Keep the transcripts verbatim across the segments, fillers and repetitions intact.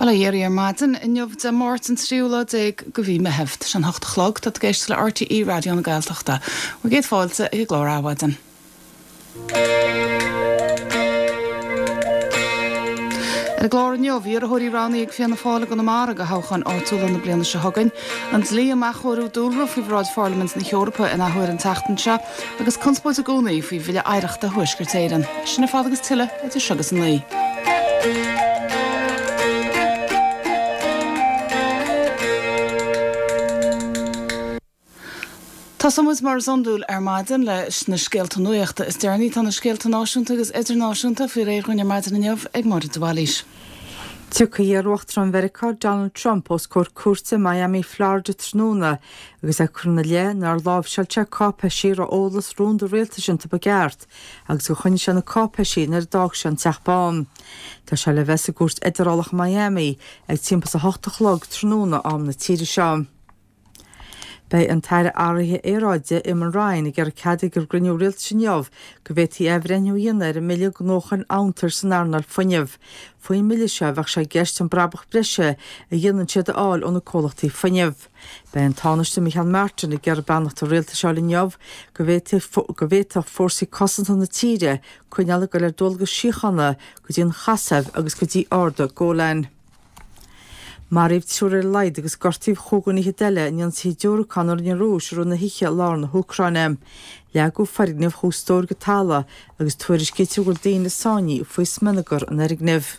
Fala éir ar maidin inniuh de Martin Stúla ag go bhí me heft an hochtalog dat geist le R T E radio na Gaeltachta. We géad fáilte ag glór áhaidin. Ar a glór inniuh bhí ar a thuirí rannaí ag fianna fála go na mar go hachan átúla na bliana se hagann, an lí amach chóirú dúra fí bhráid Parliament na Eorpa in ahuiir an tachtanse agus conspóid a gcónaí fí bhile aireachta thuisgurtéireann. Sinna fád agus tuile idir segus an lí. Tá somas mar sondúil ar maidin leis na scéalta nuachta is dearní tá na scéalta náisiúnta agus idirnáisiúnta fi réir chuine maidin inniuh ag mar dúhalís. Tucha dhéarhacht an Mheiriceá Donald Trump os cór cuarsa Miami, Florida tróna agus ag chuna le nar lábhsealte cápeisí ar ólas rún do réaltaisiúnta bagéart agus go chuine se na cápeisí nar dag se an teachbán. Tá se le bheits a gúirt idirálach Miami ag timpas a hochtachlog tróna am na tíre seán. Bei an taire áirithe éráide im an Ryan i gar cadi gur griniú rialt sin neamh go bhétí ehrenniú dhéanaar a milliú gnóchan áuntar san arnal funineh. Fuoin milliú se bheith se gceist an brabach brise a dhéanaan siad áil óna cólachtaí funineh. Bei an tánaiste Michael Martin i gar bannacht a rialta seáil neamh go bhéteach fórsaí cosanta na tíre chuineala go le dulgus síochanna go dtíon chasamh agus go dtí orda ggólainn. Mar íb trúir leid agus gortíh chogan i deile in sí deúr canar in rúis rú na hiiche lár na Húcrainem. Le go farignemh chústóir go tala agus tuairis céitiú gur daoine sáinní faoi sminagur an erignimh.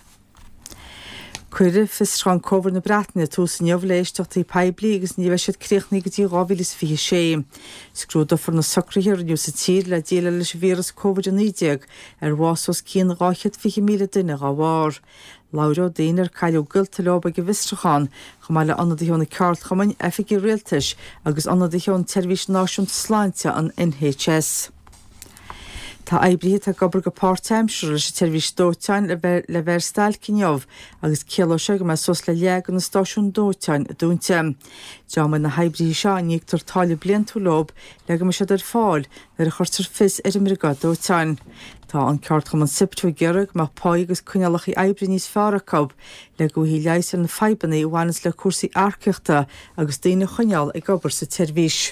Cuire fistrán cóbhar na Breataine tús neamh léisteachtaí peblií agus ní bheith siad críochnaí go dtí rábhílas fi sé. Scrúdafar na socraíar niú sa tír le déile leis víras cóbhar an ídeag ar bhásós cían ráchiad fi míle duine á bhár. Laura déanaar caiileú gilta leoba go bhistrachán go mbeile anadaíonna ceart chamainn efficí rialtais agus anadaíonna Teirvís Náisiúnta Sláinte an N H S. Tá eibrithe a gobar go part-timesúir leis Teirvís Dóiteáin le bheith stáil cinneamh agus céalóise go meid sos le leag an na stáisiún Dóiteáin a dúnte. Deaman na heibrithe seo níochttar táile blian tú lob le go me siad ar fáil ar a chuirtar fis ar America Dóiteáin. Tá an ceart chum an siptú gearag má páig agus cuinealach i eibri níos fearracab le go hí leis an na feibanna i bhhanas le cuasaí airceachta agus daoine chuineal ag gobar sa Teirvís.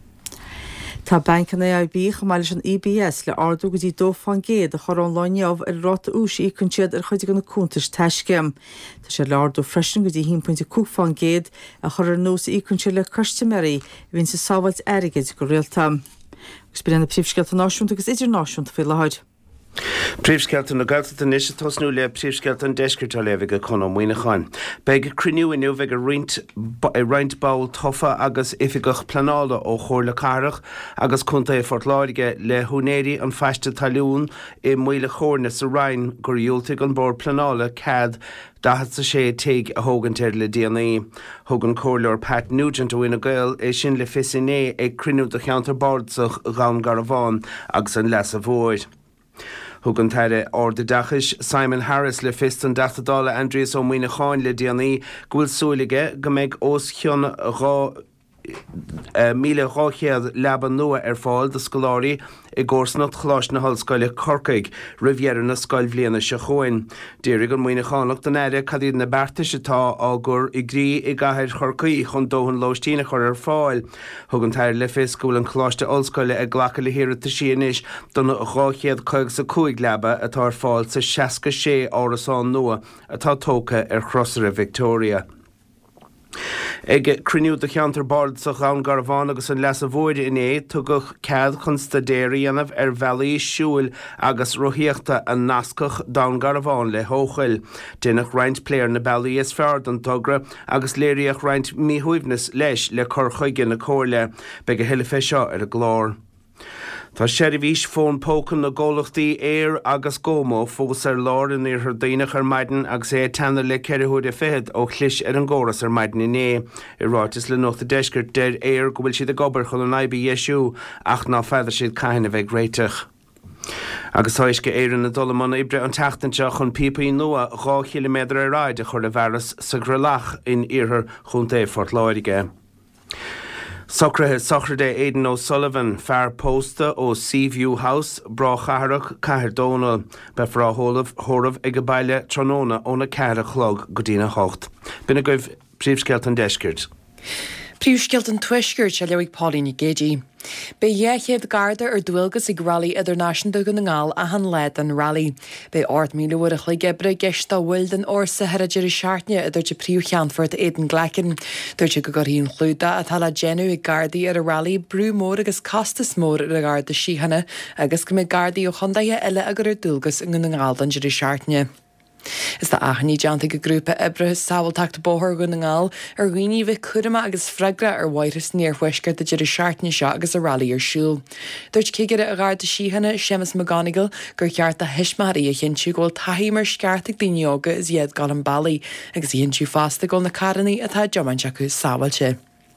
Tá bancan A I B chamáilis an E B S le ardú go dtí dófán géad a chorán láineamh ar ráta ús í chun siad ar chuide gan na cúntais teiscem. Tá sé le ardú freisin go dtí hín pointe cúfán géad a chur ar nós í chun siad le customerí hín sa sábhailt airigid go réalta. Gus bíanna príomhscealta náisiúnta agus idirnáisiúnta fi lehaid. Príomhscealta na Gaeltachta níos tosnú le príomhscealta an deisciúirtá le bheith go chun muoineáin. Beidh criniú inniu bheith a roint báil tofa agus ifigach planála ó chóir le carach agus chunta é fortláirige le húnéirí an feiste talún i muile chórna sa Ryan gur dúiltigh an bór planála cad dahat sa sé teig a hógan teir le D N A. Hógan cóirleir Pat Nugent a bhuina gail é sin le fisinné ag criniú do cheantar bárdach gan Garabháin agus an les a bhóid. Thugann taire orda dachas Simon Harris le fist an datadála Andreas ó Muoine Cháin le D N A gúil súlaige go méid os chion rá míle ráchéad leban nua ar fáil de scoláirí i gcórsnat chláis na hallscoile Corcaig rivieran na scoil bbliana se chuin. Déirigh an Muoine Cháineach den éire cad iad na beartais atá águr i grí i gcathair Chorcaí chun dóhann lóistína chur ar fáil. Thugann tair le fis gúil an chláiste ollscoile ag ghlacha le hiire ta síanis donna ráchéad chuig sa cúig leba atá ar fáil sa seasca sé árasán nua atá tóca ar Crossra Victoria. Ag criniú de cheantar bard sa gan Garabháin agus an les a bhóide in é tugadh cead chun stadéirí anamh ar bhealaí siúil agus rothíochta an nascach dan Garabháin le hóchail. Dénach roint pléir na bealaí is fearr an dogra agus léiríoch roint míhuimhnas leis le chur chuige na cóirle beidh go hiile fé seo ar a glár. Tá séirihís fón pócan na ggólachtaí éir agus gómó fós ar lár in ar daoinech ar maidin agus é tanna le ceiriúid a feithead ó chlis ar an ggóras ar maidin inné. I rátas le nóta deisceart deir éir go bhfuil siad a gobar chun an aibí dhéisiú ach ná feidir siad caiinna bheith réiteach. Agus táis go éireann na dolamanna ibre an teachtainse chun pipaí nua dhá kiloméadar ar ráid a chur le bheras sa gralach in iarthar chunta é Fortláirige. Socrathe Socrathe Aidan O'Sullivan fear posta ó Seaview House bra chaharach cahir Donal be fra hólaf hóraf ag baile tróna óna ceara chlog go dtína hocht. Bina goibh príomhscealtan deiscirt. Príomhscealtan tuiscirt se leabhaigh Paulín Gédí. Be dhéchéad garda ar dúilgus ag rally idirnáisiúnta go na ngáil a han leid an rally. Be ort míle uair a chuig gebre geista bhfuil den orsa heraidir seaartne idir de príomhcheanfort éan glecin. Dúirte go goríon chlúda a thala genú ag gardaí ar a rally brú mór agus castas mór ar a garda síhanna agus go mé gardaí ó chundaithe eile agur ar dúilgus in na ngáil an idir seaartne. Is tá aithní deanta go grúpa ibrethe sábhalteachta bóthir go na ngáil ar ghuiní bheith curama agus freigra ar mhaithris níorhuisceart de idir seaartne seo agus a rally ar siúl. Dúirt céigead a garda síhanna Seamus McGonigal gur cheart a hismarí a chinú ggóil taí mar sceartach daoineoga is iad gal an bailí agus dhéonn fásta ggóil na caranaí atá deomaint acu sábhailte.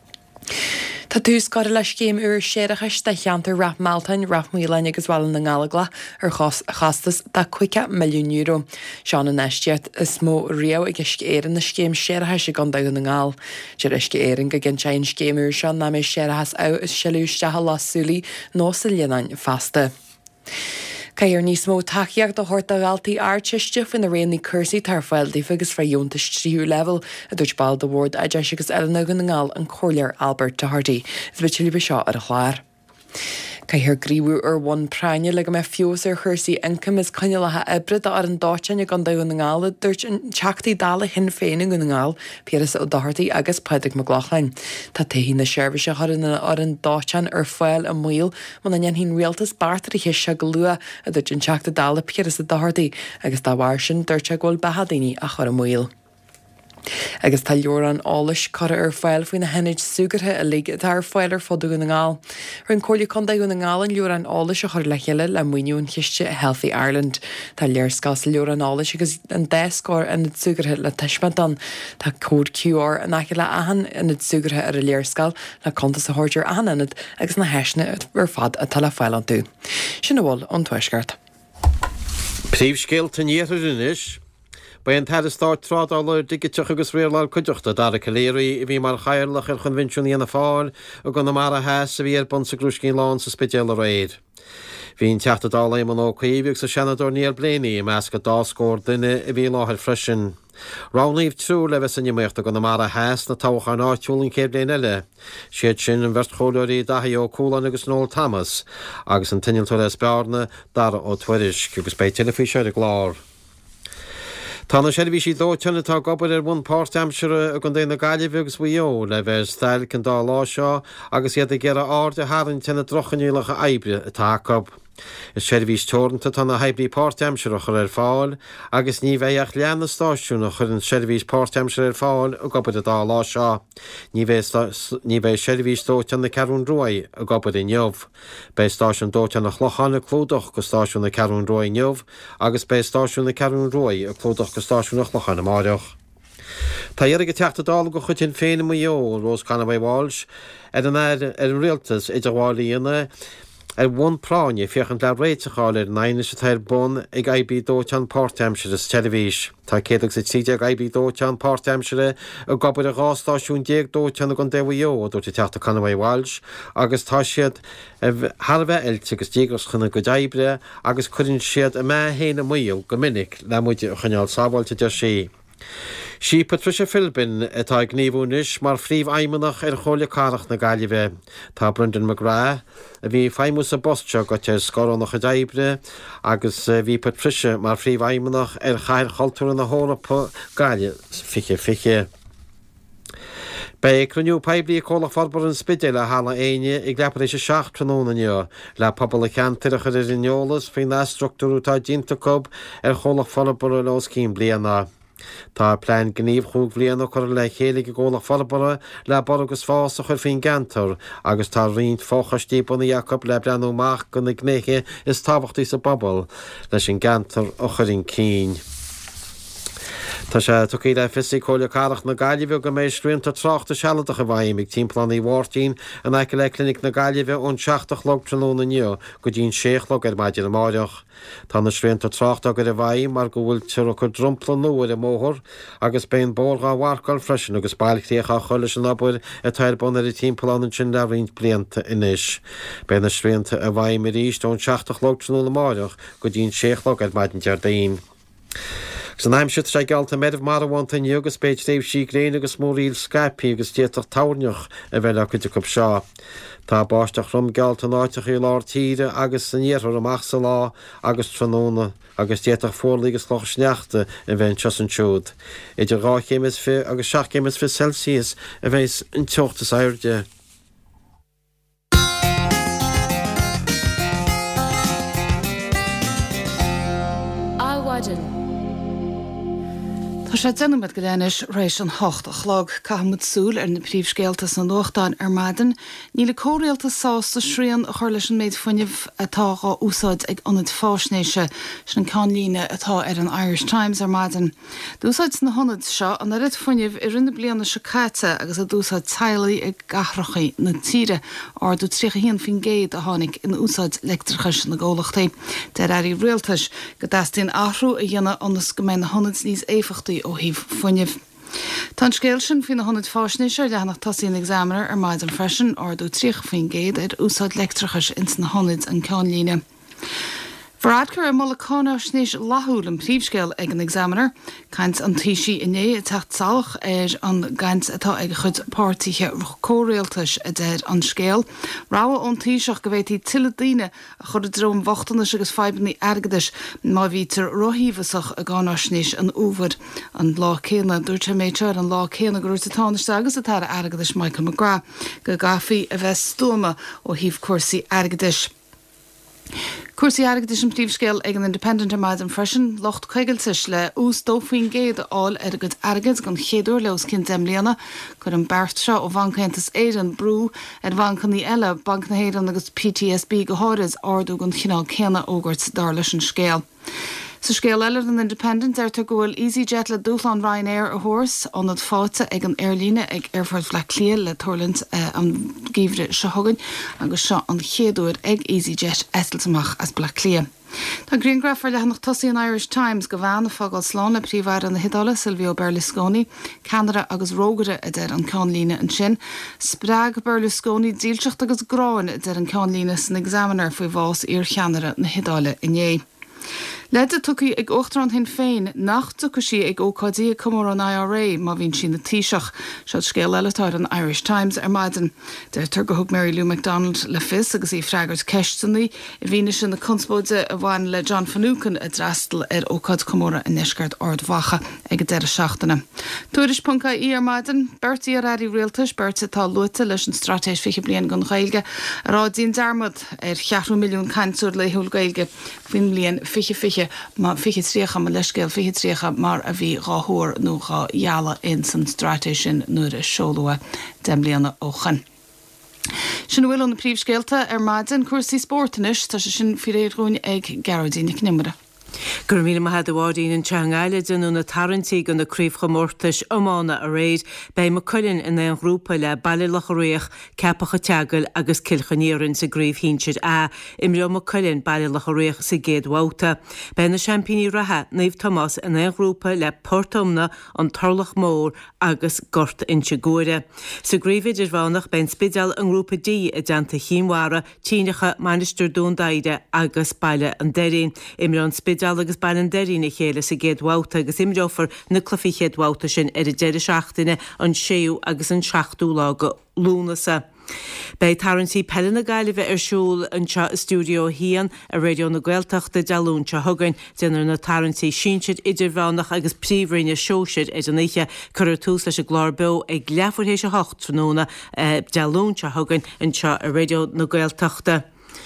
Tá tús gar leis céim uair séireachas de cheantar rap Maltain rap mílein agus bhil na ngála ar chastas de cuice milliún euro. Seán an eisteat is mó riamh ag isce éan na scéim séireachas gan da na ngáil. Sé isce éan go gin tein scéim uair seán na mé séireachas á is seúisteach lasúlaí nó sa líanain fasta. Cair níos mó takeíach do horta galtaí airteiste fan na réonnaí cursaí tar foiildaí agus fraúnta tríú level a dúirt ball de Ward a deis agus eile na ngáil an choirlear Albert de Hardy. Is bit tilí seo ar a chláir. Caithir gríú ar bhain praine le go me fios ar chuirsaí income is caiinelathe ibrid ar an dáteine gan daú na ngála dúirt an teachtaí dála hin féin go na ngáil Pieras ó Doherty agus Padraig McLaughlin. Tá taí na seirbhise chuanna ar an dátean ar foiil a muil man na hín rialtas bartar i hiise go lua a dúirt an teachta dála Pieras ó Doherty agus tá bhhair sin dúirte ghfuil behadaoine a chur a muil. Agus tá leor an ális cara ar fáil faoin na henid sugarthe a lig tar fáil ar fodú go na ngáil. Rin cóirla condaí go na ngáil an leor an ális a chuir le chéile le muoún chiiste Healthy Ireland. Tá léirscás leor an ális agus an déscóir in sugarthe le teismantan tá cód Q R an aice le ahan in sugarthe ar a léirscáil le contas a háirtear ahan inad agus na heisne ar fad a tal fáil an tú. Sin bhil an tuisceart. Príomhscéalta níothúis. Ba an tad start trad ála digiteach agus réalál cuideachta dar a caléirí i bhí mar chairlach ar chun vinisiún íana fáil a go na mar a heas a bhí ar bon sa grúscín lán sa spidéal a réid. Bhín teachta dála man ó chuíbhíh sa senador níor bléanaí meas go dáscór duine i bhí láthir freisin. Ránlíomh trú le bheits inimeachta go na mar a heas na tácha náitiúlinn céad bliain eile. Siad sin an bheirt choileirí dathaí ó Cúlan agus Noel Thomas agus an tinnealtóir is bearna dar ó Tuiris agus bei telefíseir a glár. Tána seirbhí sí dóiteanna tá gobar ar bhain Páirt Aimsire a gan déana gaiileh agus bhuió le bheith stail cin dá lá seo agus iad a ggéar áard a háann tena drochannílacha aibre a tácob. Is seirbhís teoranta tána haibrí Páirt Aimsire chur ar fáil agus ní bheith leanna stáisiúna chur an seirbhís Páirt Aimsire ar fáil a gobar a dá lá seo. Ní bheith seirbhís dóitean na Cearún Roy a gobar i neamh. Bei stáisiún dóitean na chlochanna clúdach go stáisiún na Cearún Roy neamh agus bei stáisiún na Cearún Roy a clúdach go stáisiún na chlochanna máireach. Tá dhéar go teachta dála go chutin féin mó Rose Conaway Walsh ar an ar an rialtas idir bháilíonna ar bhain práine fiochan le réiteáil ar naine sa tair bun ag I B dóitean Páirt Aimsire is televís. Tá céadach sa tíide ag I B dóitean Páirt Aimsire a gobar a ghástáisiún déag dóiteanna gan déhío dúirte teachta Conaway Walsh agus tá siad Harbheith eilte agus dígus chuna go daibre agus chuann siad a me héna muíil go minic le muide chuneáil sábhailte de sí. Sí Patricia Philbin atá gníomhúnis mar phríomh aimimeach ar chola carach na Gaillimhe. Tá Brendan McGrath a bhí feimús a boste go te scoránach a daibre agus bhí Patricia mar phríomh aimimeach ar chair choultúir na Hórappa Gaile fiche fiche. Bei cruniú peblií cóla farbar an spidé le hála aine ag lepar éis seach trónaneo le pobl a cheantar a chuir ineolalas faoin na struchtúrú tá dínta cob ar chola farbar le cín bliana. Tá plein gníomh chuúg bbliana chuir le chéalaigh ggóla farbara le bar agus fás a chuir fin gantar agus tá riont fóchastíbunna Jacob le breanúach go na gnéiche is tábhachtí sa bobbal leis sin gantar a chuirn cín. Tá sé tuí le fisí chola carach na gaiileh go mééis sríonnta trachta sealadach a bhaimig timpplaní bhtíín an aice le clinic na gaiileh ón seaach log tróna neo go dín séchlog ar maidir na máideach. Tá na sríonnta trachta go a bhaim mar go bhfuil tu chu drumpla nuair a móthir agus ben bórá bhharcail freisin agus bailchtíocha chola an nabúir a tair buna i timpplaán sin le rint blianta inis. Ben na sríonnta a bhaim mar ríist ón seaach log tróna máideach go dín séchlog ar maidin deardaín. San aim si sé gealta méidir mar bhaanta agus beit réh sí réine agus móríil Skype agus déach táneach a bheile chuide go seo. Tá báisteach rum gealta náiteach í lár tíre agus saníar amach sa lá agus tróna agus déach fórlaígus loch sneachta a bheith se an siúd. Idir ráchéimiis fi agus seaachchéimiis fi Celsius a bheits an teochttas airde. Tá sé denimiid go déanais rééis an hocht a chlog caihamid súil ar na príomhscéaltas an nóchtáin ar maidin, ní le córéalta sásta sríon a chuir leis an méid funineh atáá úsáid ag anad fásnéise sin cáinlíne atá ar an Irish Times ar maidin. Dúsáid na honad seo an a rit funineh i rinne blianana se caite agus a dúsáid teilaí ag gathrachaí na tíre ar dú trícha híon fin géad a tháinig in úsáid leictrachas na ggólachtaí. Der airí réaltais go dastíon áhrú a dhéanana anas go mé na honad níos éfachtaí ó híh funineh. Tá scéil sin fin na honad fásnéise leannach tasíon examiner ar maid an freisin ar dú trícha fin géad ar úsáid leictrachas ins na honid an cáinlíne. Bhradcar ar molacána snéis lathúil an príomhscéil ag an examiner, caint an tíisi iné a techt salach ar an gaint atá ag chud pártíthe córéaltais a déir an scéil. Ráha ón tíiseach go bhhéití tiladíine a chud a dróm bhachtanas agus febanní airgadis má bhítar rothíhasach a gána snéis an úhar an lá céna dúirte méidteir an lá céna go ruúta táneiste agus a tar airgadis Michael McGrath go gafií a bheith stúma ó híh cuasaí airgadis. Cuasaí airgadis an príomhscéil ag an Independent ar maid an freisin locht chuigiiltais le ús dófaoin géad áil ar a go airgad gan chéadúir leos cin déimlíana gur an beart seo ó bhancaitas éan brú ar bhancaní eile banc na héan agus P T S B go háirid ardú gan chinál céanna ógurt dar leis an scéal. Sa scéal eile an Independent ar gohfuil EasyJet le dúchlan Ryanair a thuras anad fáte ag an airlíne ag Airfort Fleck Clia le Thorland uh, an gíomhre se thugann agus seo an chéadúir ag EasyJet eistaltamach as Black Clia. Tá Greengraf ar leannach tosaí an Irish Times go bhhainna fágáil slán le príomhhair an na hidála Silvio Berlusconi, Canada agus rógare a d an cáinlíne an sin, Sprague Berlusconi díalteach agus gráin a d an cáinlíne san examiner faoi bhás ar cheanara na hidála inné. Leide tucaí ag ochtarán hin féin nach tuca si ag ócádí cumór an I R A má bhín sin na tíiseach seo scéal eiletáir an Irish Times ar maidin. Deir tur go thug Mary Lou McDonald le fis agus í freigart ceistanaí i bhíine sin na conspóide a bhain le John Finucane a drastal ar ócád cumóra in neisceart ardmhacha ag deir seachtainna. Tuairis punca í ar maidin, Bertie ar airí réaltais Bertie tá luata leis an stratéis fiche blian gan Ghaeilge a rádíon darmad ar cheathrú milliún caintúir le thuil Gaeilge bhín blian fiche fiche má fiche tríocha má leiscéil fiche tríocha mar a bhí ráthúir nó rá dheala in san stratéis sin nuair a seolua déimlíana óchan. Sin bhfuil an na príomhscéalta ar maidin cuasaí spórtanis tá sin fi réadrún ag Geraldine Knimara. Gur mí mahad bhádaín an teangáile denú na tarintí gan na críomcha mórtais amána a réid bei ma cullin in an grúpa le baililech réoch cepacha teagal agus cilchaníann sa gríomh hínseid a imreo ma cullin baililech réoch sa géad bháta. Bei na champíní ratha Naomh Thomas in an grúpa le portomna an tarlach mór agus gort inse góire. Sa gríomhid ir bhánach ben spidal an grúpa dí a deanta chiimhara tínecha manister dún daide agus baile an deirinn imreo an spidal agus bailin deirine chéile sa géad bháta agus imreofar na clufií chéad bháta sin ar a deire seachtaine an séú agus an seachtú lá go lúnasa. Bei tarintí pellin na gaiileh ar siúil an stúdio hían a radio na Gaeltachta dealún se thugain denar na tarintí sinseid idirbhánach agus príomhrinne seoisiid ar an éiche chuir tús leis a gláirbeo ag leafurhééis a hocht tróna dealún se thugain an a radio na Gaeltachta.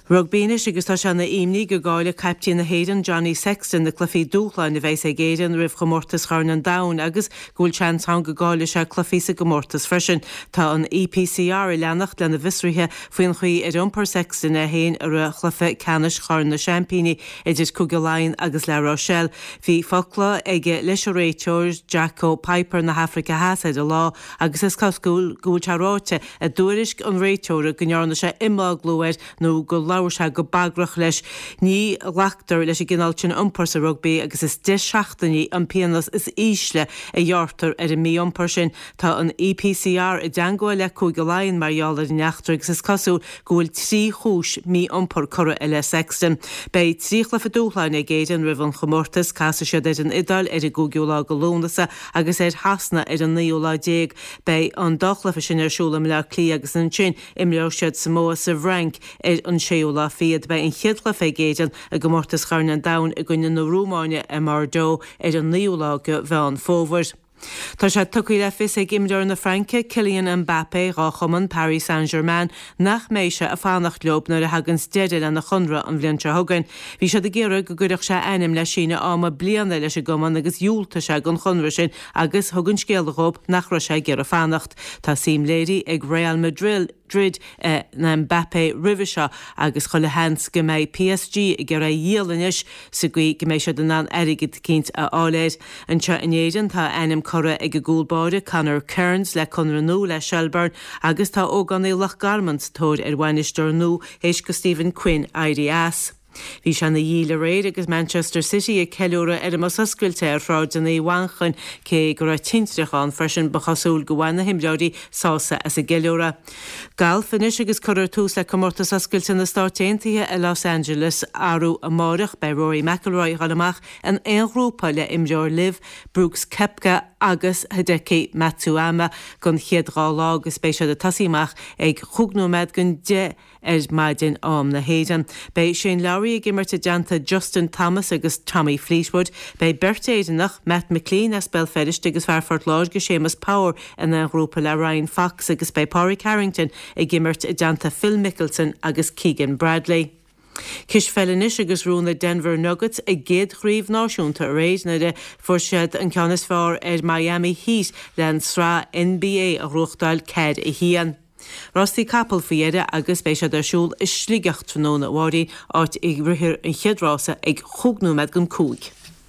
Rugbínis agus tá se na imní go gáile captí na héan Johnny Sexton na clufií dúchláin na bheits é géan rih gomórtas charn an da agus gúil sean tá go gáile se clufísa gomórtas freisin tá an E P C R i leannacht lena visrithe faoin chuí ar iompar Sexton na héin ar a chlufa canis charn na champíní idir Cúgaláin agus le Rochelle. Bhí folcla ige leis réiteoir Jacko Piper na Africa Hasaid a lá agus is cascúil gúil teráte a dúiris an réiteoir gnearna se imá glúir nó go láir se go bagrach leis ní leachtar leis i ggináltin iompar sa rugby agus is de seachtaí an pianas is ísle a dheartar ar a mí iompar sin tá an E P C R i deangáil le Cúgaláin marhealar in neachtar agus is casú gúil trí chúis mí iompar cura eile Sexton. Bei tríchla fa dúchláin ag géidir rih an chomórtas casa se an idal ar i gúgiúlá go lúnasa agus é hasna ar an níolá déag bei an dochlafa sin arsúla me le clí agus an sin imleo siad Samoa sa bhrank ar an séolá fiad bei an chiadla fé géidir a gomórtas charn an dain i gcuine na Rúmáine a mar dó ar an níolá go bhean fómhar. Tá sé tucaí le fis ag imreoir na Franke Kylian Mbappé rá chuman Paris Saint-Germain nach méise a fánacht leop nuair a hagans deidir le na chunra an bhlianta thugann. Bhí sé de géire go gcuireach sé enim le sína áma bliana leis goman agus dúlta se an chunra sin agus thugann scéalachób nach ra sé ggéar a fánacht. Tá sim léirí ag Real Madrid Drid eh, na Mbappé rivisha agus cholle hens go méid P S G i gur a dhéalanis sa gui go méid se den an erigid cinint a áléid. An se inéan tá enim chora ag go gúlbáide Conor Kearns le Conor nó le Shelburne agus tá ógan é lech garmans tóir ar bhainisteir nó héis go Stephen Quinn airí as. Bhí se na dhíle réid agus Manchester City ag ceúra ar mas oscailte ar fráid an é bhanchan cé gur a tintriachán freisin ba chasúil go bhhaine himreoirí sása as a geúra. Gal finis agus chuir tús le comórtas oscailte na státéintaithe i Los Angeles áú amárach bei Rory McIlroy chalamach an éonrúpa le imreoir Liv, Brooks Koepka agus Hideki Matsuyama gon chiadrá lá agus spéisiad a tasíach ag chugnúméid gon de ar maidin am na héan. Bei Shane Lowry ag immerte deanta Justin Thomas agus Tommy Fleetwood, bei Bertéidenach Matt McLean as spell fedist agus farfort láir go Seamus Power in an grúpa le Ryan Fox agus bei Pádraig Harrington ag immerte deanta Phil Mickelson agus Keegan Bradley. Kis fellinis agus rúna Denver Nuggets ag géad chríomh náisiúnta a réid na de fuairsead an ceannas fearr ar Miami Heat len srá N B A a ruachtáil céad i hían. Rostí capal fiéide agus spéisiad arsúl is slígacht tróna bháí áit ag rithir an chiadrása ag chugnúmed gon cúig.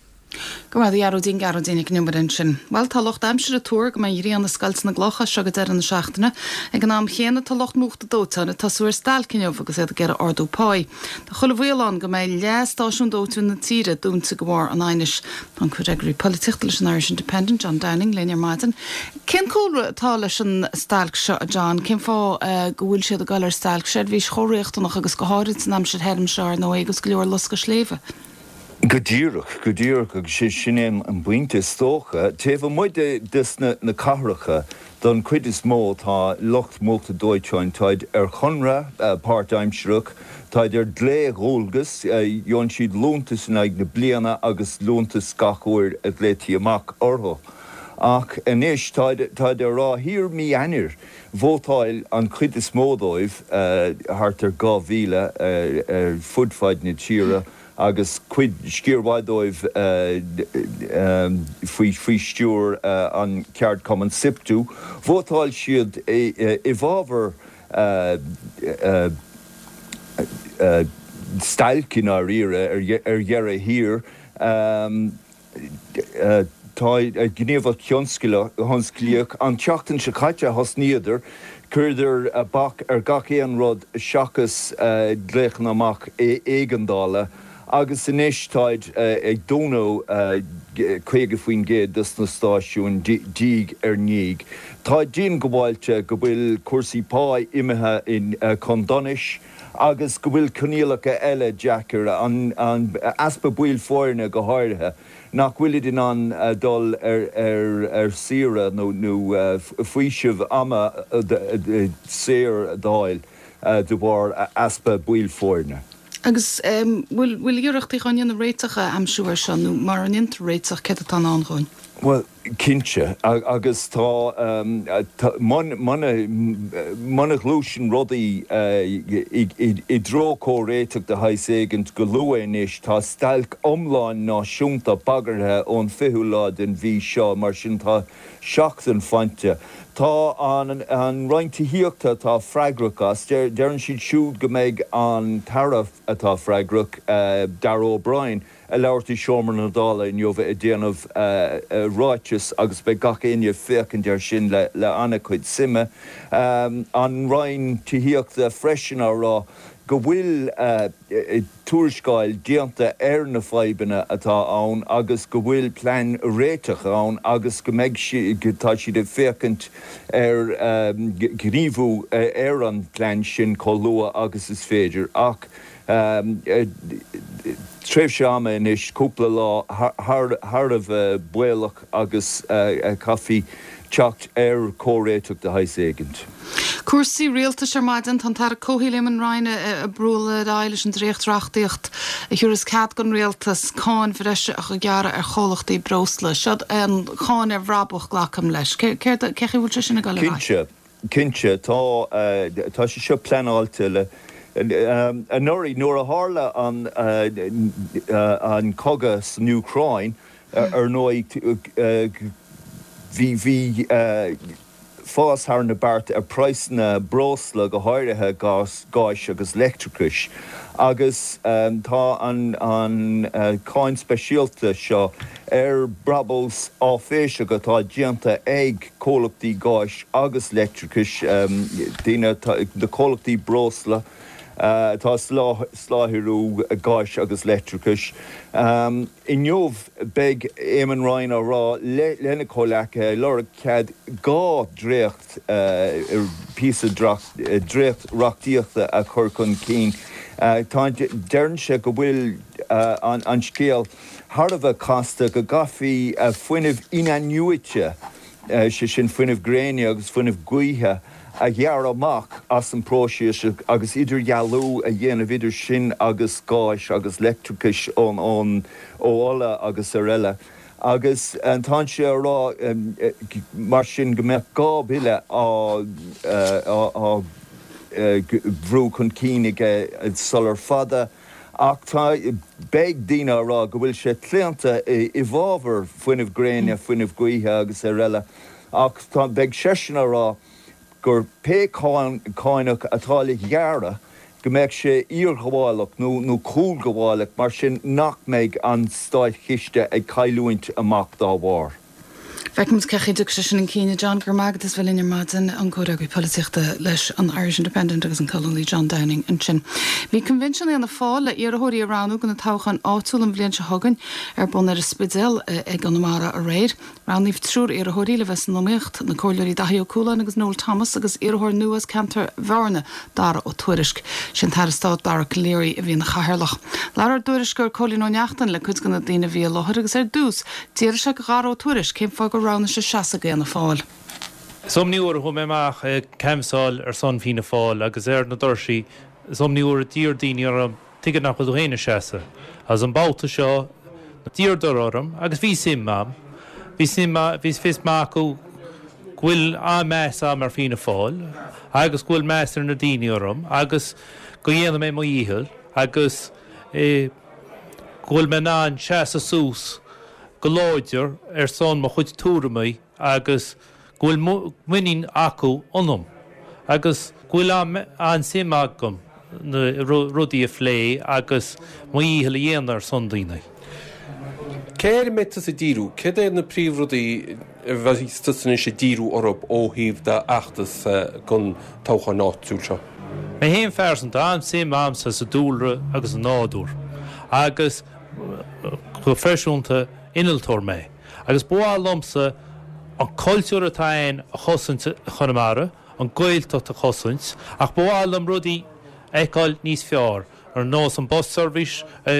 Go bhfuil arú dín garú dénig numarin sin. Well tá locht amsir a túr go mai ríon na scailta na glocha segad ar an seachtainna ag an am chéanana tá locht múchta dótainna tá suair stalcinneomh agus é gur ordú páid. Tá chola bhhéán go méid leastáisiún dótún na tíre dúnta go bhar an ainis an chuiregurí politiachta leis an Irish Independent John Downing léar Martin. Cén córa tá leis an stalc seo a John cén fá go bhfuil siad a galir stalc séad bhís choiríochtach agus go háirid san am siad herm seir nó agus go leor lusca sléomh. Godíirech, godíirech agus sé sinnéim an buinte stócha, téh muide dus na, na carracha don cuid is mó tá locht móta dóiteáin táid ar chunra uh, part-aimseach, táid ar dlé ghólgus, uh, Jon siad lúntas in ag na bliana agus lúntas gachúir a dlétí amach ortho. Ach inis táid ar rá hir mí anir bhótáil an cuid is módóibh uh, hart ar gá bhíle uh, ar fudfaid na tíre agus cuid scíorhhaidóibh uh, um, faoi faoi stúr uh, an ceart common siptú, bhótáil siad i bhábhar uh, uh, uh, stailcin á riire ar dhearra hir um, uh, tá gníomh thionscíoch an teachtain se caite has níidir chuidir a bach ar gach éon rud seachas uh, dléchan amach é éigeandála agus inis táid uh, ag dónó uh, chuige faoin géad dus na stáisiún díg ar níg. Tá dín go bhailte go bhfuil cuasaí pá imethe in uh, Condonis agus go bhfuil coníalacha eile Jackar an, an aspa buil fóirne go háirithe nach bhfuil in an uh, dul ar, ar, ar sira nó no, no, uh, faoisih ama uh, uh, séir dáil uh, do bhar uh, aspa buil fóirne. Agus bhfuil dúireachtaí chuine na réitecha am siúir se nó mar an interréiteach ce an anráin. Well, Kinse agus tá manach lúsin rudaí i dro córéiteach de haiségant go luéis tá stelc omláin náisiúnta bagarthe ón fiúlá den bhí seo mar sin tá seachtain fainte. Tá an an rointííochtta tá freigrachas, dearann siad siúd go méid an taraf atá freigrach uh, Darragh O'Brien a leirtaí seomar na dála in jobh a déanamh uh, uh, ráitis agus be gach aine fécin dear sin le, le anna chuid sime. Um, an rointííochtta freisin rá go bhfuil uh, túairscáil dianta ar na faibanna atá ann agus go bhfuil plean réiteach ann agus go méid si tá siad fécint ar um, gríomhú uh, ar an plean sin có lua agus is féidir ach um, uh, tréimh seama inis cúpla lá tharbh uh, buailech agus uh, uh, caí teacht ar córéiteach de haiségant. Cuasaí rialta ar maidin tan tar cóhíléman Ryan a brúla ailes an dréchtreachtaíocht a thuras cad gon rialtas cáin bhreise a go geara ar cholachtaí brosla. Siad an cháin ar bhrábach ghlacham leis. Ceir cechi bhúil sinna go le Kinse, Kinse, tá tá sé seo pleanáilte le Um, an nuirí nuair a hála an, uh, uh, an cogas New Croin uh, ar nóid hí hí fás thar na bart a praisna brosla go háirithe gáis agus lectricris. Agus um, tá an, an uh, cáin speisialta seo ar brabos á féise go tá dianta ag cólachtaí gáis agus lectricris um, dína de cólachtaí brosla. Uh, tá sláthirú gáis agus lectricus. Um, I neomh beag éman Ryan a rá le, lena cólacha lora cead gá dréocht uh, písa dréocht reachtaíochta a chur chun cín. Uh, tá dearn se go bhfuil uh, an, an scéal tharbh casta go gafií uh, fuineh inaniuite uh, se sin fuineh gréine agus fuineh guithe a ghear amach as an próisiis agus idir gealú a dhéanamh idir sin agus gáis agus lectricus ón ón óála agus ar eile. Agus an tá sé rá um, mar sin go mbeadh gá bille á bhrú chun cínig solar fada ach tá beag dína rá go bhfuil sé tlianta i bhábhar fuineh gréine fuineh guithe agus ar eile ach tá beag seisina rá gur pe cáinach atá le ghearra go méid sé íorgháilach nó nó cúlgháilach mar sin nach méid an stáid chiiste ag cailúint amach dá bhar. Feicms cechi du sin an cíine John gur magad is bhfuil inar maidin an córa go políochta leis an Irish Independent agus an coloní John Downing an sin. Bhí convention na fáil le iarthóirí aránú gona táchan áúil an bblion se hagann ar bun ar a spidéil ag an mara a réir. Ráníomh trúr iarthóirí le bheits an nóíocht na cóileirí Dathí Ó Cualann agus Noel Thomas agus iarthóir nuas Cantor Bharna dara ó tuairisc sin tarastá dara léirí a bhí na chathirlach. Lear dúirisgur cholín ó neachtain le chud gona daoine bhí láthir agus ar dús tíir se go gá ó tuairis céim fá go rána se seasa géanna fáil. Somníúir chu méach ceimsáil ar son hína fáil agus ar na dorsaí somníúir a tíor daoine ar tuige nach chu héine seasa. As an báta seo na tíor dorm agus bhí sim mám, bhí sim bhís fis má go bhfuil á measa mar fína fáil, agus bhfuil meastar na daoine orm, agus go dhéanam mé mo íhil, agus bhfuil me ná an seasa sús go láidir ar son mo chuid túramaí agus gúil muín acu onm agus gúil an simagam na rudí a phlé agus muíhil dhéanaar son daoine. Céir metas a díú, cé é na príomhrúdaí bheith stusanna sé díú orb óhíomh de achtas gon tócha náúil seo. Mé héon fersanta an sim amsa sa dúlra agus an náúr agus go feisiúnta inaltóir mé. Agus buá lomsa an cultúr atáin a chosaint chunamara, an gailteach a chosaint, ach buá lom rudí eáil níos fearr ar nós an bus service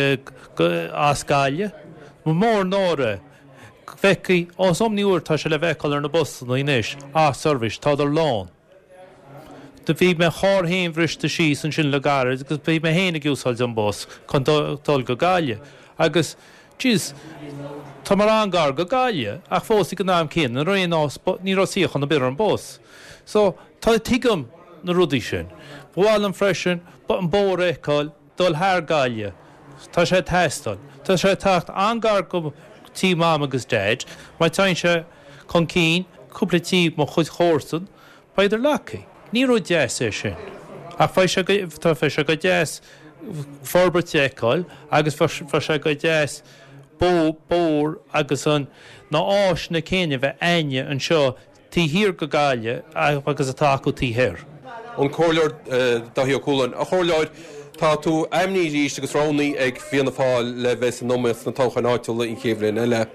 á Scáile, mór nára feici os omniúir tá se le bheicáil ar na bus na inis á service tá ar lán. De bhí me chár héin bhrista síos an sin le garid, agus bhí me héna gúsáil an bus chun dul go Gáile. Agus Jeez, tá mar angar go gáile ach fósaí go náam céan na roion ní rosíoch an na bir an bós. So tá tuigem na rudaí sin. Bháil an freisin ba an bór éáil dul thar gáile. Tá sé teistal. Tá sé tacht angar go tí mám agus déid, mai tain se chun cín cúpla tí mo chud chóirsan beidir lecaí. Ní ru deas é sin. Ach fé se tá fé se go deas forbert éáil agus fa se go deas bó bór agus an ná áis na céine bheith aine an seo tí hir go gáile agus atá go tí hir. An cóir dahíí coolan a chóirleid tá tú aimní ríist agus ránaí ag bhíanana fáil le bheits an nómas na tácha náitiúla in chéhlinn eile.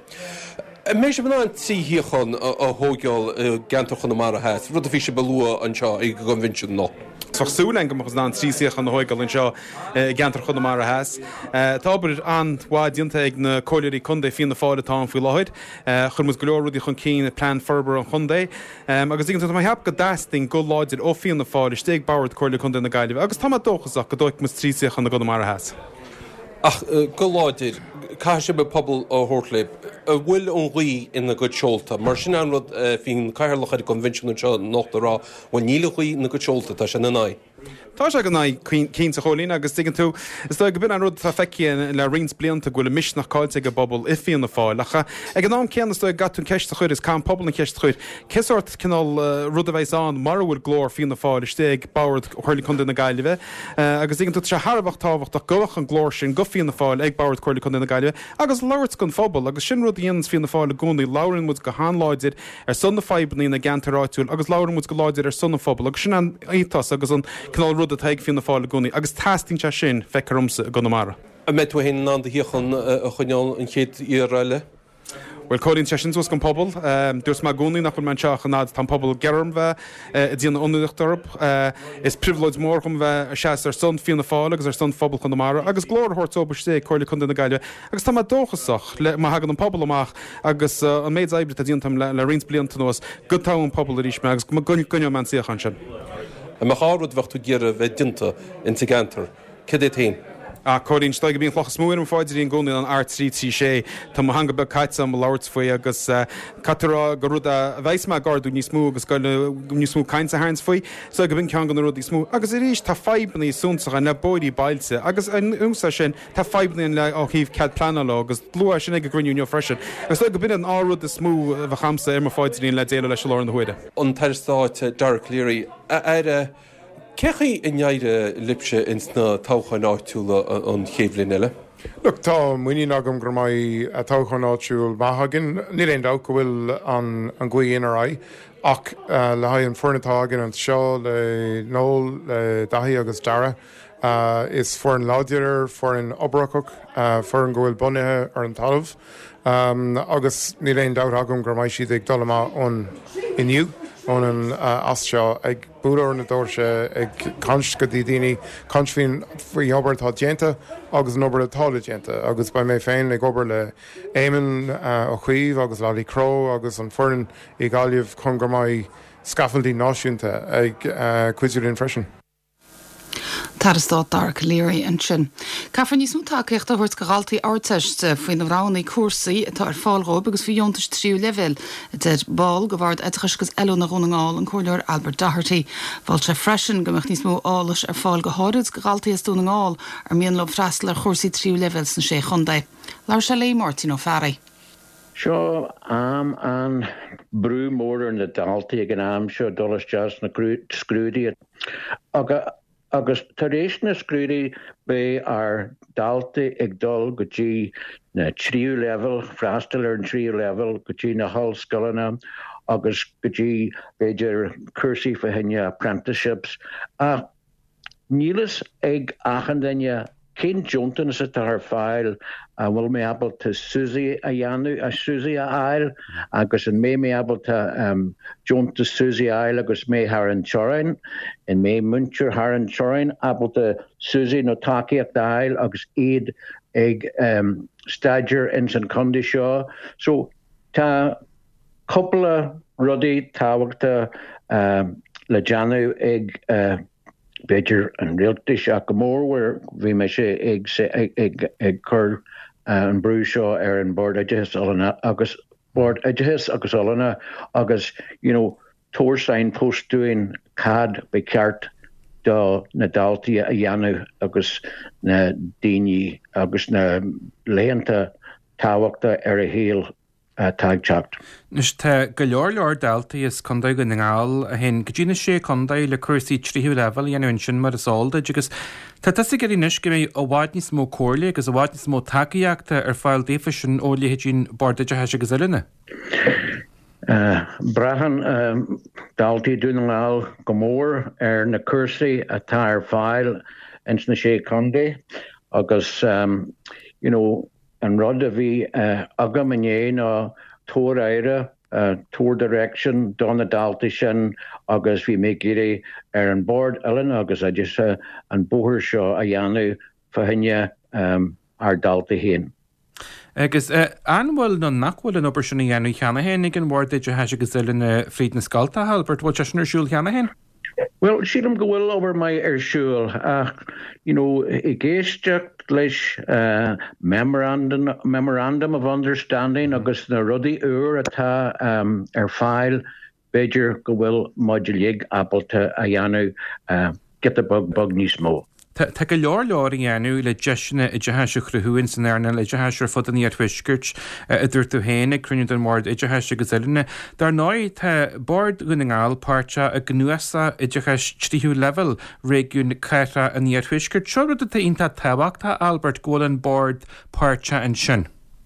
mé sé bna an tíhíochan a thógeáil gantachan na mar a heas, rud a bhí sé beúa an seo ag go vinú nó. Farsúlen go ná an trííochan na hoáil an seo gantachan na mar a heas. Tábir an bháidionanta ag na choirí chundé fin na fáide tá fú láid, chun mu goúí chun cín plan ferber an chundé. agus ígan mai heap go dasting go láidir ó fion na fáide steag bauir choirla chundé na gaiileh, agus tá dóchasach go dóic mu trííochan na go mar a heas. Ach go láidir cai sé be pobl ó Hortlaib a bhfuil an ghuí ina go seolta, mar sin an rud hín caiirlach ar convention seo nach rá bhil níle chuí na go seolta tá se na ná. Tá se go cín sa cholín agus tuigen tú is go bin an rud tá feici le rins blianta gohfuil mis nach cáilte go bobbal i fion na fáil acha ag an ná cean sto gatún ceist chuir is cá pobl na ceist chuir. Ceart cinál rud a bheits an mar bhfuil glór fion na fáil steag bauir chuirla chun na gaiileh, agus igen tú se Harbh táhacht a goch an glór sin go fion na fáil ag bauir chuirla chun na gaiileh, agus leirt gon fphobal agus sin rud íons fion na fáil gúnaí lárin mu go háláidir ar sunna feibní na gantarráitiúil, agus lárin mu go láidir ar sunna fphobal, agus sin an ítas agus an canál rud a teag fin na fáil gúnaí, agus tasting se sin fecharmsa go mara. A met tú hen an de hiochan a chuneáil an chéad íráile? Well cóín sessions was gan pobl, dús má gúnaí nach chun man seach an nád tá pobl germ bheith a dtíana onúachtarb, is privilege mór chum bheith a seaas ar son fion na fáil agus ar son fphobal chun mara, agus glór hortóba sé choirla chun na gaiile, agus tá dóchasach le má hagan an pobl amach agus an méid aibre a dtíanam le rins blianta nuas go tá an pobl a ríis me agus go gunne man siach an sin. A me háúd bhechtú ggéire bheith dinta intigantar. Cid é tain? A choín sto bíon chlochas múir an fáidir íon gúnaí an art trí tí sé, Tá hanga be caiite am láirt faoi agus catarrá go rud a bheits me gardú ní smú agus ní smú caiinte hains faoi, so go bhín cean gan rudí smú. Agus i ríis tá feibnaí súnsacha na bóidí bailse, agus an úsa sin tá feibnaíon le ó híh cead planalá, agus lua sin ag go grúniú freisin. Agus go bin an árúd a smú bh chamsa ar mar fáidiríon le déile leis lá an huide. An teirstáit Dark Leary ar cechaí in neide lipse ins na táchain áitiúla an chéhlinn eile? Look, tá muoine agam gur mai a táchain áitiúil maithagin, ní réon dá go bhfuil an gcuí inarai, ach le haid an fornatágin an seo le nóil le dathí agus dara, Uh, is for an láidir, for an obrachach, uh, for an gohfuil bunithe ar an talamh. Um, agus ní réon dá agam gur mai siad ag dolama ón inniu. ón an as seo ag búdar na dóirse ag cans go dtí daoine cans faoin faoi obair tá déanta agus an obair atála déanta, agus ba mé féin ag obair le éimeann ó chuomh agus lálí cró agus an forann i gáilíomh chun gur maiid scafaldí náisiúnta ag cuidiúín freisin. Tarstá Dark Leary an sin. Caafar níos mútáceocht a bhairt goáltaí áteiste faoin bhránaí cuasaí atá ar fáilróib agus fao diontas tríú level idir ball go bhhard etchas gus eú na runnaáil an choirleir Albert Doherty. Bhil se freisin gomach níos mú álas ar fáil go háid goáltaí is dúnaáil ar mion lob freistal ar chósaí tríú levels na sé chundé. Lair se lé Martin ó Ferry. Seo am an brú mór an na daltaí ag an am seo dolas jazz na scrúdaí aga agus tar éis na scrúdaí bé ar dalta ag dul go dtí na tríú level, freastal ar an tríú level, go dtí na hall scolanna, agus go dtí beidir cursaí fa henne apprenticeships. A nílas ag achan daine cén jontan is it ar fáil a bhfuil mé abal ta Susie a Janu a Susie a ail agus an mé mé abal ta um, jonta Susie ail agus mé har an chorain in mé muntur har an chorain abal ta Susie no takeíocht ail agus iad ag um, stagier in san condi seo. So tá coupla rudí táhachta um, le Janu ag uh, beidir an réaltas a go mór bhí me sé ag ag ag chur an brú seo ar an board aidehis olana agus board aidehis agus olana agus, you know, tóirsain postúin cad be ceart do na daltaí a dhéanamh agus na daoine agus na léanta táhachta ar a héal uh, taigteacht. Nus te go leor leor daltaí is condaigh go na ngáil a hen go dtína sé condaigh le cuasaí tríú level dhéanamh sin mar a sáilda agus tá tas go inis go mé ó bhaid níos mó cóirla agus ó bhaid níos mó takeíachta ar fáil défa sin ó léthe sin bordaide heise go ilina. Uh, Brahan um, daltaí dúna ngáil go mór ar na cuasaí atá ar fáil ins na sé condaigh agus um, you know, an rud a bhí uh, agam in é ná tóir éire, uh, tóir direction donna daltaí sin agus bhí mé géire ar an board eile agus a just uh, an bóthir seo a dhéanamh fahinne um, ar daltaí héin. Agus uh, anhfuil nó nachhfuil an obair sinna dhéanú cheanna hen ag an bhirde de heise go ilin fríd na scalta Albert bhil teisnar siúil cheanna hen? Well, sílam go bhfuil over mai ar siúil ach, you know, I géisteach leis uh, memorandum, memorandum of understanding agus na rudaí uair atá um, ar fáil beidir go bhfuil modulig Appleta a dhéanamh uh, get a bug bug níos mó. Tá go leor leir in dhéanú le deisina i d deise chruthúin san airna le deise fud a níar tuisgurt a dúirtú héna cruniú an mór i d deise go ilina. Dar náid tá board go na ngáil páirte a gnuasa i d deise tríú level réún ceithre a níar tuisgurt. Seo rud a ionta tábhachtá Albert ggóil board páirte an sin.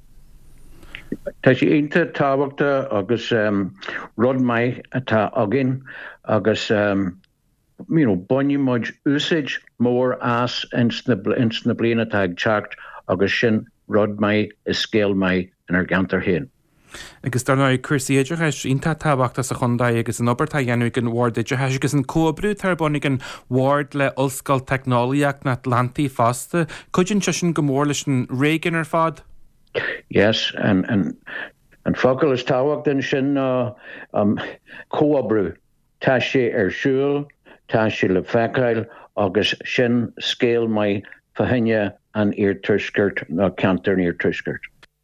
Tá sé ionta tábhachta agus um, rud mai atá agin agus um, you know, bunny much usage more as ins na bliana tag teacht agus sin rud mai is scéal mai in ar gantar héin. Agus dar ná cuasaí idirtheis ionta tábhachttas a chundaigh agus an obair tá dhéanamh an bhard idirtheis agus an cóbrú tar bunig an bhard le ollscoil technoliaach na Atlantaí fasta. Cuidann te sin go mór leis an réigean ar fad? Yes, and and and focail is tábhacht den sin uh, um, cóbrú tá sé ar siúil tá sé le feicáil agus sin scéal mai fahinne an ear tuisgurt ná cantar ear tuisgurt.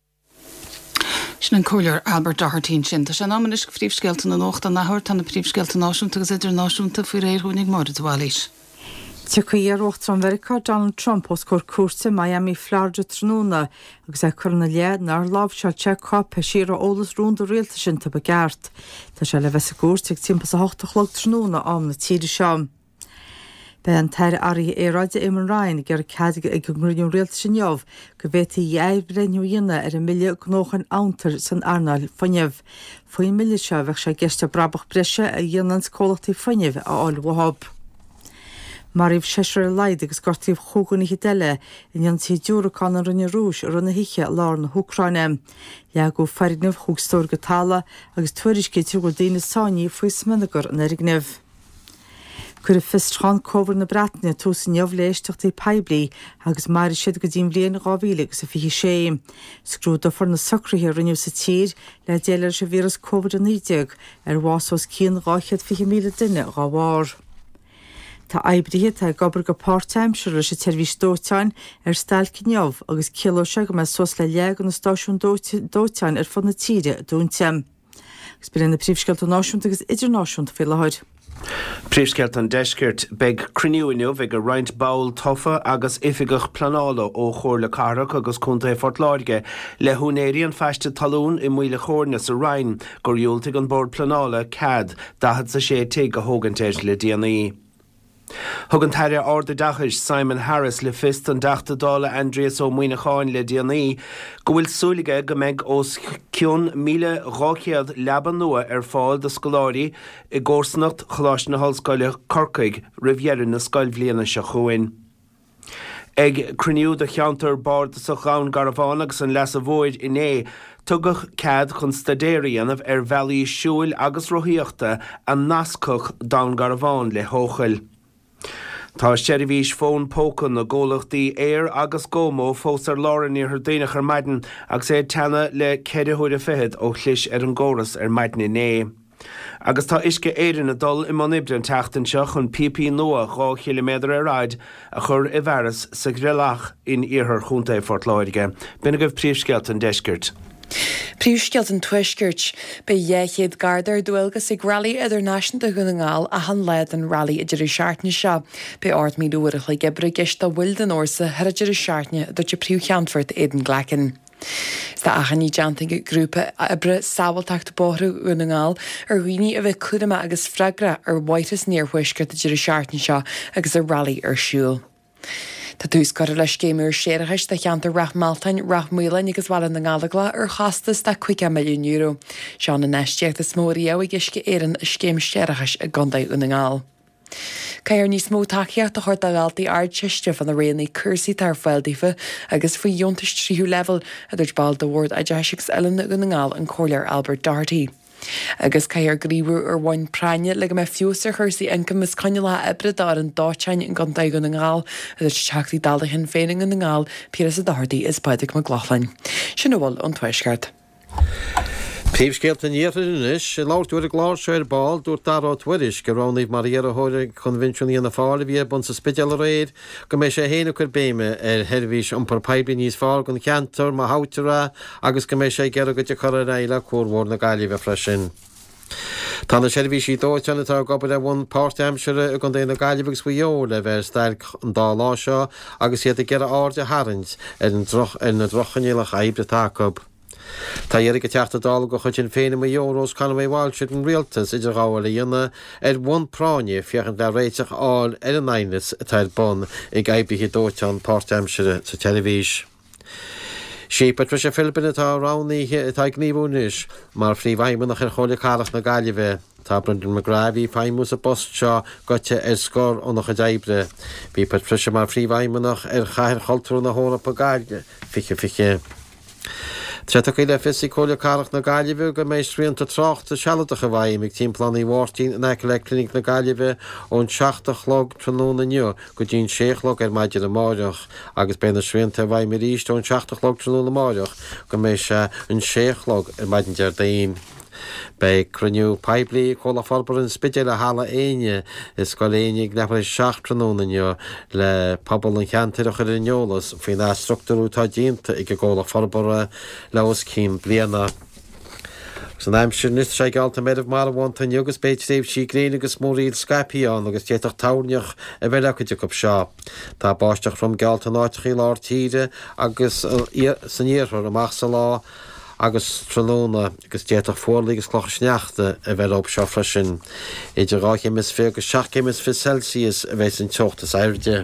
Sin an cóir Albert Doherty sin tá sé náman is go phríomhscéalta an ócht an nahairt an na phríomhscéalta náisiúnta agus idir náisiúnta faoi réirthúnig mar a bhhailís. Tá chu dhéarhacht an Mheiriceá Donald Trump os gur cuasa Miami, Florida tróna agus é chuna le nar lábhseilte copa siar ólas rúnda réalta sin tá begeart. Tá sé le bheits a gúirteag timpas a hochtachlog tróna am na tíide seo. Be an teir airí éráide Éimeann Ryan gur cadiga ag go mriún réalta sin neamh go bhéta dhéibhreiniú dhéine ar an milliú gnóchan antar san Arnáil Fuinneamh. Faoin milliú seo bheith sé geiste brabach breise a dhéanaan scólachtaí Fuinneamh a áil wahab. Maríomh séisiir leid agus gortaíomh chúganna hideile in antí dúracán an rinne rúis runna hiiche lár na Húcráine. Le go feirgnimh chúgstóir go tála agus tuairiscí tú go daine sáinní faoi smanagar an erignimh. Cur fistrán cóhar na Breataine tús an neamh léisteachtaí peblií agus mar siad go dtíon bblion gábhíle agus a fihi sé. Scrúda for na socrthaí rinneú sa tír le déile sé víras cóhar an nídeag ar bhásós cían gáchead fihi míle duine gá bhár. Tá aibrithe tá gobar go part-time se sé tervís dótein ar stail cinneamh agus ciló se go me sos le leag an na stáisiún dótein ar fan na tíre dúnteam. Gus bin na príomhscéalta náisiúnta agus idirnáisiúnta fé lehaid. Príomhscéalta an deiscirt beag cruniúinniu ag go roinnt bail tofa agus ifigach planála ó chóir le carach agus chunta Fort Láirge le húnéirí an feiste talún i muile chórna sa Rhein gur dúiltaigh an bord planála cad dahad sa sé té go hógantéis le D N I. Thugann taire orda dachais Simon Harris le fist an dachta dála Andreas ó Muoinecháin le D N I go bhfuil súlaige go mbeidh os ciún míle rácead leban nua ar fáil de scoláirí i gcósannacht choláis na hallscoile Corcaig rivhéireann na scoilbhbliana se chuin. Ag cruniú de cheantar bord sa chán Garabhán agus an leas a bhóid iné tugach cad chun stadéiríanamh ar bhealaí siúil agus rothíochta an nascoch Dan Garabhán le hóchail. Tá séirhís fón pócan na ggólachtaí éir agus gómó fós ar láran ar daoinech ar maidin agus é tena le ceiriúir a fihead ó chlis ar an ggóras ar maidin iné. Agus tá isce éan a dul i man ibre an teachtain seo chun P P nua gá kilometr a ráid a chur i bheras sa grillach in ihir chunta Fort Láirige. Bina goh príomhscealt an deisgirt. Príomhscealt an tuisgirt be dhéchéad gardar dúilgus ag rally idir náisiúnta go ngáil a han leid an rally idir seaartne seo. Be át mí luúach le gebre geist a bhfuil den orsa her idir seaartne dúirt príomhcheanfort éan ghlacin. Sta achan ní deantaigh grúpa ibre sábhalteachta bóthú go ngáil ar riine a bheith cludama agus freigra ar bhaithas níorhuiisgurt idir seaartne seo agus a rally ar siúil. Tá tús go leis céimúr séirechas de cheantar rath Maltain rath muúlainn agus bhil na ngála ar chastas de chuig milliún euro. Seán na neisteach a smóí a gisce éan a scéim séirechas a gandaid na ngáil. Cair níos mó takeíocht a chuirt a gáiltaí ard teiste fan na réanaí cursaí tar foiildífa agus faoi diontas tríú level a dúirt ball do Ward a deisigus eile na go ngáil an choir Albert Darty. Agus cair gríú ar bhain praine le go me fiúsar chusaí incam is conne le ibre dar an dátein an gandaid go na ngáil a dúirt teachtaí dalachan féing an na ngáil Piras a Darty is baidig me ghlachlainn. Sin bhil an tuisceart. Príomhscéalt an dhéiris sé láirtúir a gláirseir ball dúirt dará tuairis go ránaíh mar dhéar thóir convinisiúí na fála bhí bun sa spideal réad go mé sé héanana chuir béime ar heirhís ampar peibli níos fáil gon ceantar má háteara agus go mé sé gear go de chur réile cuahór na gaiileh freisin. Tá na seirbhísí dóiteanna tá gobal a bhain páirteimseire a gan déana gaiilehgus faoó le bheith stail an dá lá seo agus iad a gear áde haint ar na drochannéalach aibre tacob. Tá dhéir go teachta dála go chuid sin féna mé eurós can mé bháil siad an rialtas idir gáil dhéanana ar bhain práine fiochan le réiteach áil ar an aines atá bon i gaibbithe dóiteán páirteimseire sa televís. Sí Patricia Philipin atá ránaíthe atá gníomhúnis mar phríomhhaimimeach ar chola carach na gaiileh. Tá Brendan McGravey feimú a post seo gote ar scór ónach a daibre. Bhí Patricia mar phríomhhaimimeach ar chair choultúr na hóra pa gaiile fiche fiche. Treta le fisi chola carach na gaiileh go mééis sríanta trocht a sealadach a bhaim ag timpplaní bhirtín na le clinic na gaiileh ón seachtachlog tróna nniu go dtín séchlog ar maididir a máireach agus bena sríanta bhaim mar ríist ón seachtachlog tróna máireach go mééis se an séchlog ar maidin dear daon. Bei cruniú peblií chola forbar an spideal a hála aine is go léananig le seach trónanniu le pobl an cheantireach ar inolalas faoin ná struchtúrú tá dínta ag go ggóla forbara leos cím bliana. San aimsir nus sé galta méidir mar bhaint an agus beit séh sí gréine agus móríad scapián agus téach táneach a bheith lecuide go seo. Tá báisteach from galta náitií lár tíre agus san íorthar amach sa lá agus tróna agus déach fórlagus cloch sneachta a bheith op seo freisin. Idir ráchéimiis fé go seaachchéimiis fi Celsius a bheits an teochttas airde.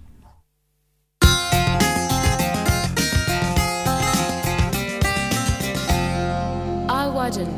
Áhaidin.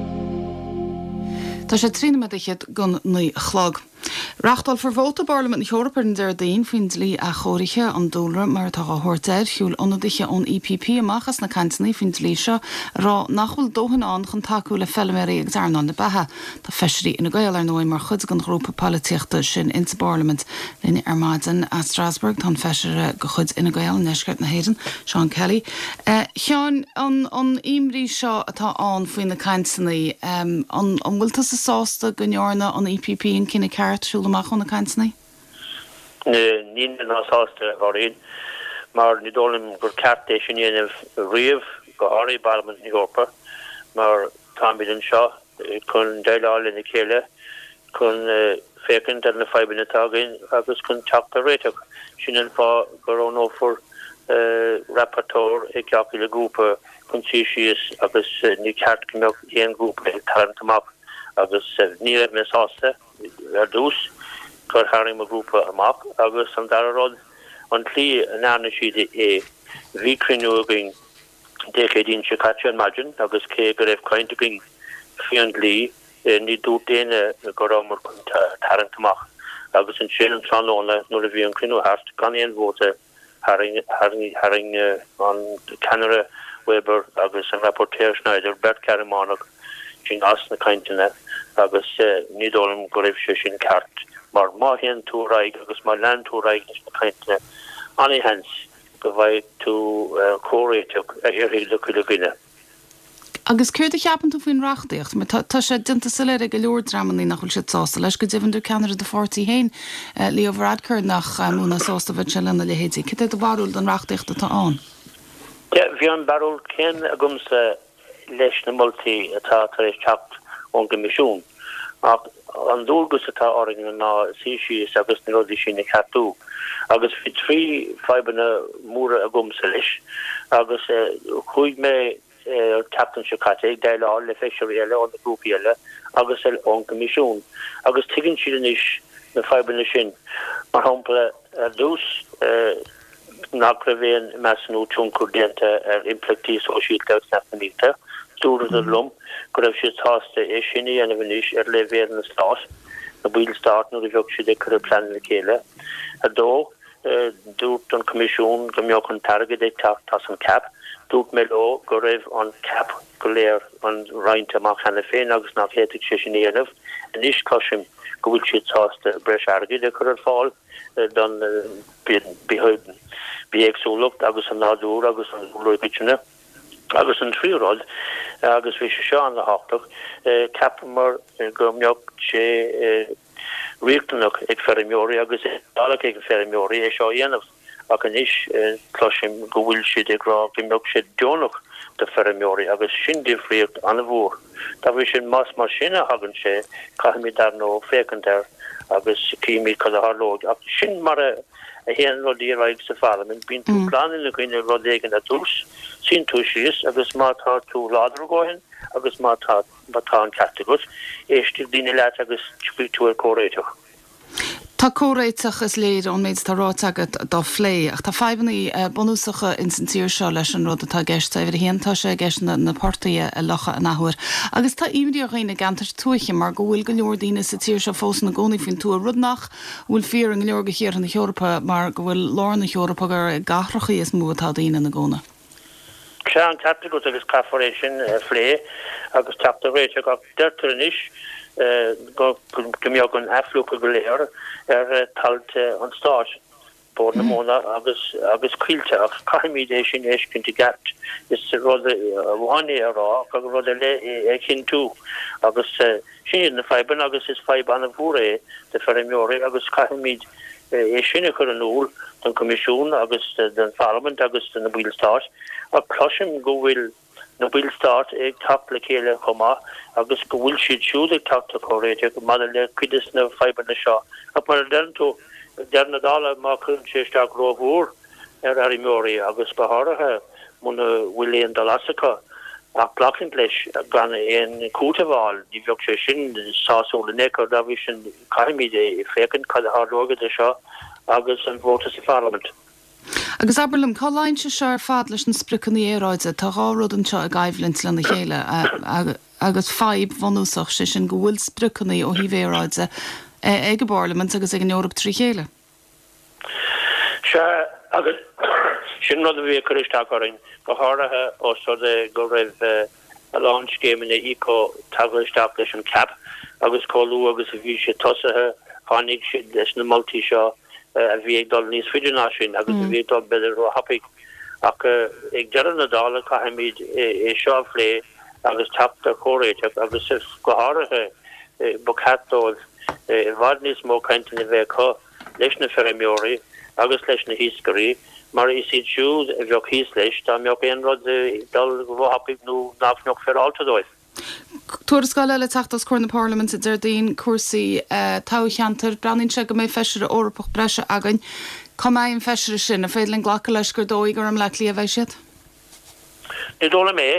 Tá sé trína me iad gun nuí chlog. Rachtal vervolta Parliament na Europa in der daon fin lí a chóiriche an dúlra mar tá thuirteid fiúil onadiche ón E P P amachchas na cantaí fin lí seo rá nachhfuil dóhan an chun takeú le felméí ag dearna an na bethe Tá feisií ina gail ar nóid mar chud an grúpa políochta sin inta Parliament lena Armadan a Strasbourg tá feisiire go chud ina gail neisgurt na héan Seán Kelly. Cheán an imrí seo atá an faoin na cantaí an bhfuilta sa sásta goneorna an E P P in cinna ceart siúlamach an na cantaí? Ní ná sásta bhíon mar ní dólim gur ceartta sin dhéanamh riamh go áirí Parliament na Europa mar tábíonn seo chun déileáil ina chéile chun fécinn ar na feibin atágain agus chun teachta réiteach sin an fá gur ón ófar rapporteur ag ceapaí le grúpa chun síos agus ní ceart gombeoh éon grúpa ag tarantamach agus ní raibh na sásta ar dús gur haring a grúpa amach agus an darrod an tlí nána siad é bhí crinúing déchédín se catse an margin agus cé go raibh caintegin fion lí ní dú déine go ramar chun tarantamach agus an sin an tróna nuair a bhí an crinú hart gan éon bhóta haring haring an Canara Weber agus an rapporteur Schneider Bert Carimánach sin as na caintena agus nídólam go raibh se sin ceart mar má hen túraig agus má land túraig na caintena aní hens go bhaid tú choréiteach a irí le chuile gine. Agus chuir a cheapan tú faoin rachtaíocht, mar tá sé dinta sa leir go leordramaní nach chuil sé sásta leis go ddíhann ceannar de fortaí héin líomhradcur nach múna sásta bheit se lena le hétí. Cit é do barúil don rachtaíocht atá an? Bhí an barúil cén a gumsa leis na multaí atá tar éis teacht ón gomisiún. Ach an dúgus atá organ ná síisií agus na rodí sin na chatú. Agus fi trí febanna múra a gumsa leis, agus chuig mé captain Chicate deile all le fishery eile on the group eile agus el on commission agus tigin si is na fiber sin mar hapla a dus nakraven masnu tunkurdiente er implecti social snapnita stoer de lom go si taste e sinni en venish er leveren staat na bil start no jo de kre plan kele a do doet een commission gom jo kon target de tak tas een cap doet me lo go raibh an cap go léir an roiinte amach chena féin agus nach hétig sé sin éanamh an is cosisiim go bhfuil siad tásta breis airgid a chur fáil don behouden bí éagsúlacht agus an náúr agus an loibitne agus an tríráid agus bhí se seo an na háach cap mar gomneoch sé riachtanach ag ferimióí agus dála ag ferimióí é seo dhéanamh ach an is cloisiim go bhfuil siad ag rá gimneoch sé deonach de ferimióí agus sin difriocht an bhór. Tá bhí sin más mar sinna hagann sé caiimi dar nó fécanir agus cíimi chu hálóg ach sin mar a héan rodí raig sa fálamin bín tú planin le chuine rodégan a tús sin tú síos agus mátá tú ládra gáin agus mátá batá an categus éistir díine leit agus spiritual choréiteach. Tá córéiteach is léir an méid tárát agad dá phlé ach tá febannaí bonúsacha incentíir seo leis an rud atá gceiste bhir héantá sé gceist na páirtaí a lecha an áhuair. Agus tá imdí a réine gantar tuaiche mar go bhfuil go leor daoine sa tíir se fós na gcónaí fin tú a rudnach bhfuil fear an leor go chéar na Eorpa mar go bhfuil lár na Eorpa gur gathrachaí is mú atá daoine na gcóna. Se an categus agus caforation phlé agus tapta réite ag deirtar inis go gombeag an aflúca go léir ar talte an stáit bór na móna agus agus cuiilte ach caiimidé sin éiscinnti gapt is rud bháine ará go rud le ag chin tú agus sin na feiban agus is feib an bhóré de ferimióí agus caiimid é sinna chu an úl don comisiún agus den Parliament agus den na bílstát a cloisiim go bhfuil na bílstát ag tapla chéile chomá agus go bhfuil siad siúd ag tapta choréite go mar le cuidas na feiban na seo a mar dentú derna dála má chun séisteach róhúr ar arimóí agus beharthe muna bhfuil éon dalasacha ach blacin leis gan éon cútaháil ní bheoh sé sin sáúla necha da bhí sin caiimide fécinn cad hálógad a seo agus an bhóta sa Parliament. Agus aberlim choáin se seir fad leis an spriccaní éráide tá gárúd an seo a gaibhlint lena chéile agus feib bhanúsach sé sin go bhfuil spriccaní ó híhéráide ag go Parliament agus ag an Eorpa trí chéile. Se agus sin rud a bhí chuisteáin go háirithe ó de go raibh a launch game in eco taglisteach leis an cap agus choú agus a bhí sé tosathe hánig si leis na multi seo a bhí ag dul níos fiidirná sin agus a bhí dul beidir ó hapig ach ag dearan na dála caiimiid é seo lé agus tapta choréiteach agus go háirithe bocatdóil i bhd níos mó caiintin a bheith chu leis na ferimióí agus leis na híscarí mar is iad siúd a bheoh híos leis tá meoh éon rud dul go hapig nó náfneoch fer altadóid. Tuair sá leile teachtas chuir na Parliament a d daon cuasaí tácheantar branin se go mé feisiir orpach breise agan Tá an feisiir sin a féidirlinn ghlacha leis gur dóí gur am le lí a bheith siad? Ní dóla mé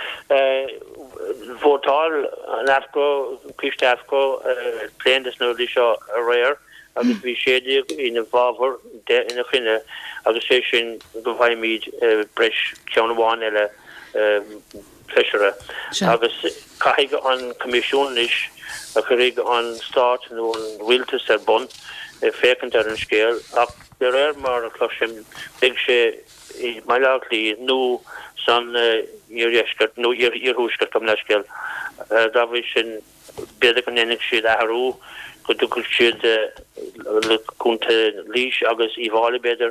bhótáil an afco cuiiste afco pléantas nó lí seo a réir agus bhí séidir ina bhábhar ina chuine agus sé sin go bhaimíd breis ceanháin eile feisiire agus caiige an comisiún is a chuige an stát nó an bhiltas ar bon fécant ar an scéal ach de réir mar a chluisim big sé i maiilelí nó san iriscat nó irthúscat am leiscéal dá bhí sin beidir an énig siad athú go dúcail siad leúnta lís agus íhála beidir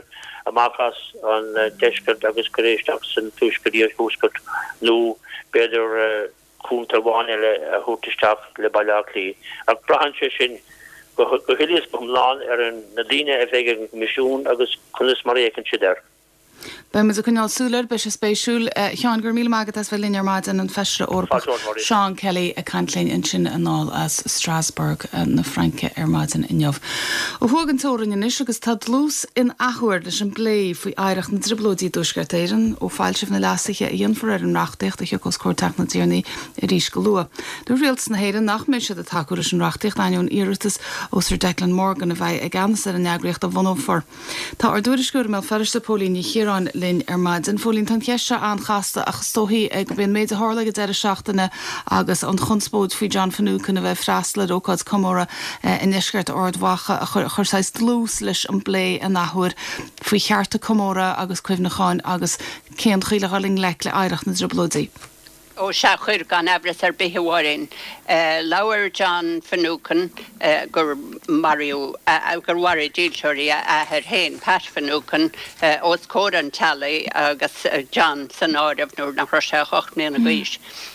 amachas an deskert agus goréisteach san tuisgurí húscut nó beidir cúntaháine le a hútaisteach le bailachlí ach brahan se sin go hilis gom lán ar an nadíine a bheith an misisiún agus chunas mar écan sidir. Be me a kunál súler be se spéisiúl Seán gur míle magad as bfuil linear maid an an festre orpa Seán Kelly a cantlein in sin aná as Strasbourg na Franke ar maidin injomh. ó thugantórin in is agus tá lús in ahuair leis an blé faoi aireach na driblódí dúsgartéieren ó fáilseh na lasige a dionfor ar an rachticht a chugos cuatach na tíirní i rís go lua. Dú rialtas na héidir nach mé se a taú leis an rachticht aún iiritas ó Sir Declan Morgan a bheith ag ganas ar an neagraíocht a bhanófor. Tá ar dúrisgur me ferste pólíní hirán linn ar maidin fólín tan ceiste an chasta a stóhí ag bíon méid a hála go deire seachtainna agus an chunspód fao John Fanúcan a bheith freisla ócáid comóra in isceart ordhacha a chuirsáis lús leis an blé a nachhuair faoi chearta comóra agus cuimhnaáin agus céan chuile haling le le aireach na driblódaí. ó se chuir gan ebras ar bithehhain. Lawer John Fanúcan gur Mario gur war díilteirí a her héin Pat Fanúcan os córan talí agus John san áireamh nuair nach se chochtní na gcuis.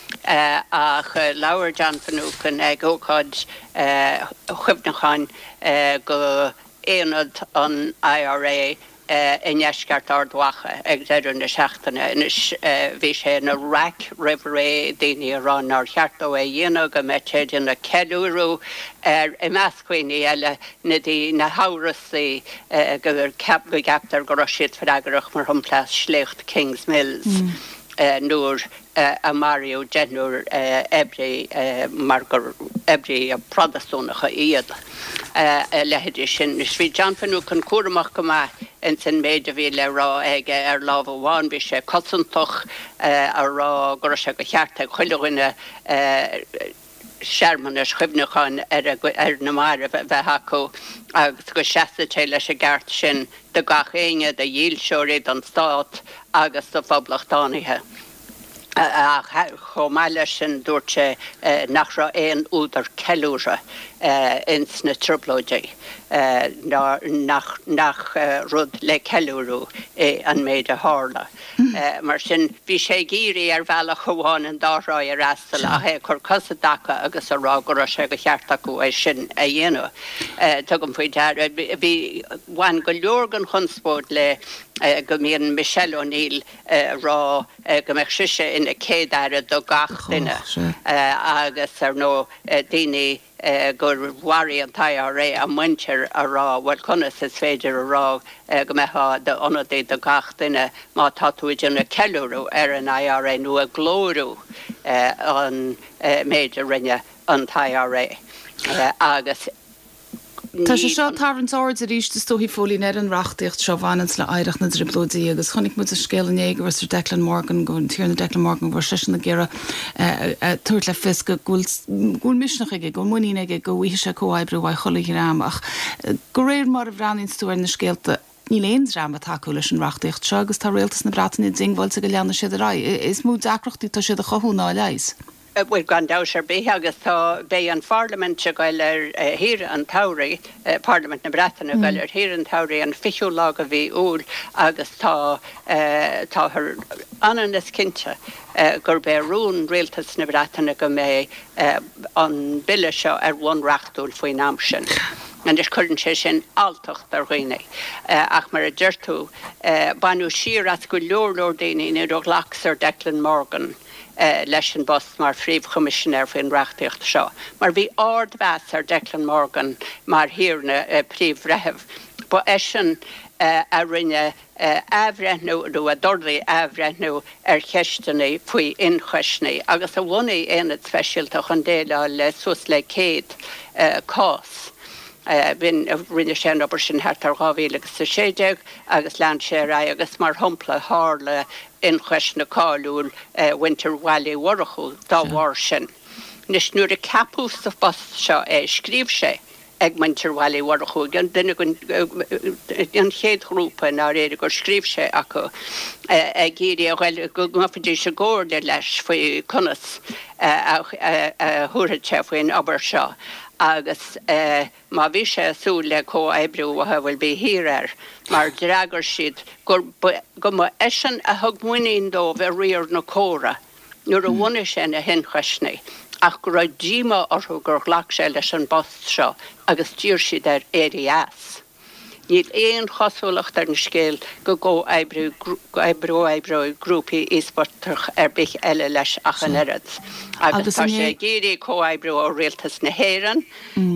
Ach Lawer John Fanúcan ag ócáid chuimhnachain go éanad an I R A in eisceart ardhacha ag deidir na seachtainna inis bhí sé na rac rihré daoine arán ar cheartó é dhéana go meid na ceúrú ar i meascuoine eile na dtí na hárasaí gur cap go gaptar go siad freagarach mar thumplas sléocht Kings Mills nuair a Mario genúr ebrí mar gur ebrí a pradasúnacha iad lehéidir sin. Is bhí John Fanúcan cuaramach go maith in sin méid a bhí le rá ag ar lámh bháin bhí sé cosantach a rá go se go cheartta chuileghine Sherman is chuimhnachain ar na mar bheith acu agus go seasta té leis a gceart sin de gachéine de díolseoirí don stát agus do phoblachtánaithe. chomáile sin dúirte nach ra éon údar ceúra ins na triplóide nach rud le ceúrú an méid a hála. Mar sin bhí sé géirí ar bhela choháin an dárá ar rastal a he chur cosa dacha agus a rá go se go cheartachú é sin a dhéanú. Tugam faoi dear bhí bhain go leorgan chunspót le go míon Michelle O'Neill rá go meid siise ina céad do gach duine agus ar nó daoine gur warí an I R A a muintir a rá bhil conas is féidir a rá go meá de onadé do gach duine má táúid na ceúrú ar an I R A nó a glóú an méid a rinne an I R A agus Tá sé seo tarrant áir a ríiste stohí fólí net an rachtíocht seo bhainans le aireach na driblódaí agus chonig mu a scélan éige was Sir Declan Morgan gon tíar na Declan Morgan bhar se na ggéire tuairt le fisca gúil misisnach ige go muíine ige go bhí se cóhaibbrú bhaid chola rám ach go réir mar a bhránínsúir na scéalta ní léon rám a taú leis an rachtíocht seo agus tá réaltas na bratainine dingháil a go leanna siad a rá. Is mú dacrochttaí tá siad a chothúná leis. Bhfuil gan dáir bé agus tá bé an Parliament se gail ar hir an tairí Parliament na Bretainna gail ar hir an tairí an fiú lá a bhí úl agus tá tá anan is cinnte gur bé rún réaltas na Bretainna go mé an bille seo ar bhain rachtúil faoin am sin. And is couldn't sé sin altocht ar roiine. Ach mar a dúirtú banú siar as go leor daoine in idir lach Sir Declan Morgan leis an bos mar phríomhchomisisinéir faoin rachtaíocht seo. Mar bhí ardmheas ar Declan Morgan mar hiarna príomhrethebh. Ba é sin a rinne ahreithnú nó a dordaí ahreithnú ar cheisteanna faoi inchuisnaí, agus a bhhaí éanaad speisialta chun déile le sus le céad cás. Bhín rinne sé obair sin heart ar gáhíle agus sa séideag agus lean sé ra agus mar thumpla hála inchuis na cáúil winter Valley warachú dá bhhar sin. Nis nuair a capú sa bus seo é scríb sé ag mantirhile war chu gan duine an chéad grúpa ná réidir gur scríb sé acu a géirí bhil go gofidí se ggóir de leis faoi conas thuúrate faoin aber seo. agus má bhí sé sú le có ebrú a bhfuil bí híar mar dragar siad go mo ean a thug muoín dó bheith rior na córa nuair a bhaine sé na hinchasna ach go raibh díma orthú gur ghlach sé leis an bost seo agus tíir siad ar éas. Níl éon chosúlacht ar na scéal go gó ebrú ebrú ebrú grúpaí ísportach ar bich eile leis ach an erad. Agus tá sé géirí có ebrú ó réaltas na héireann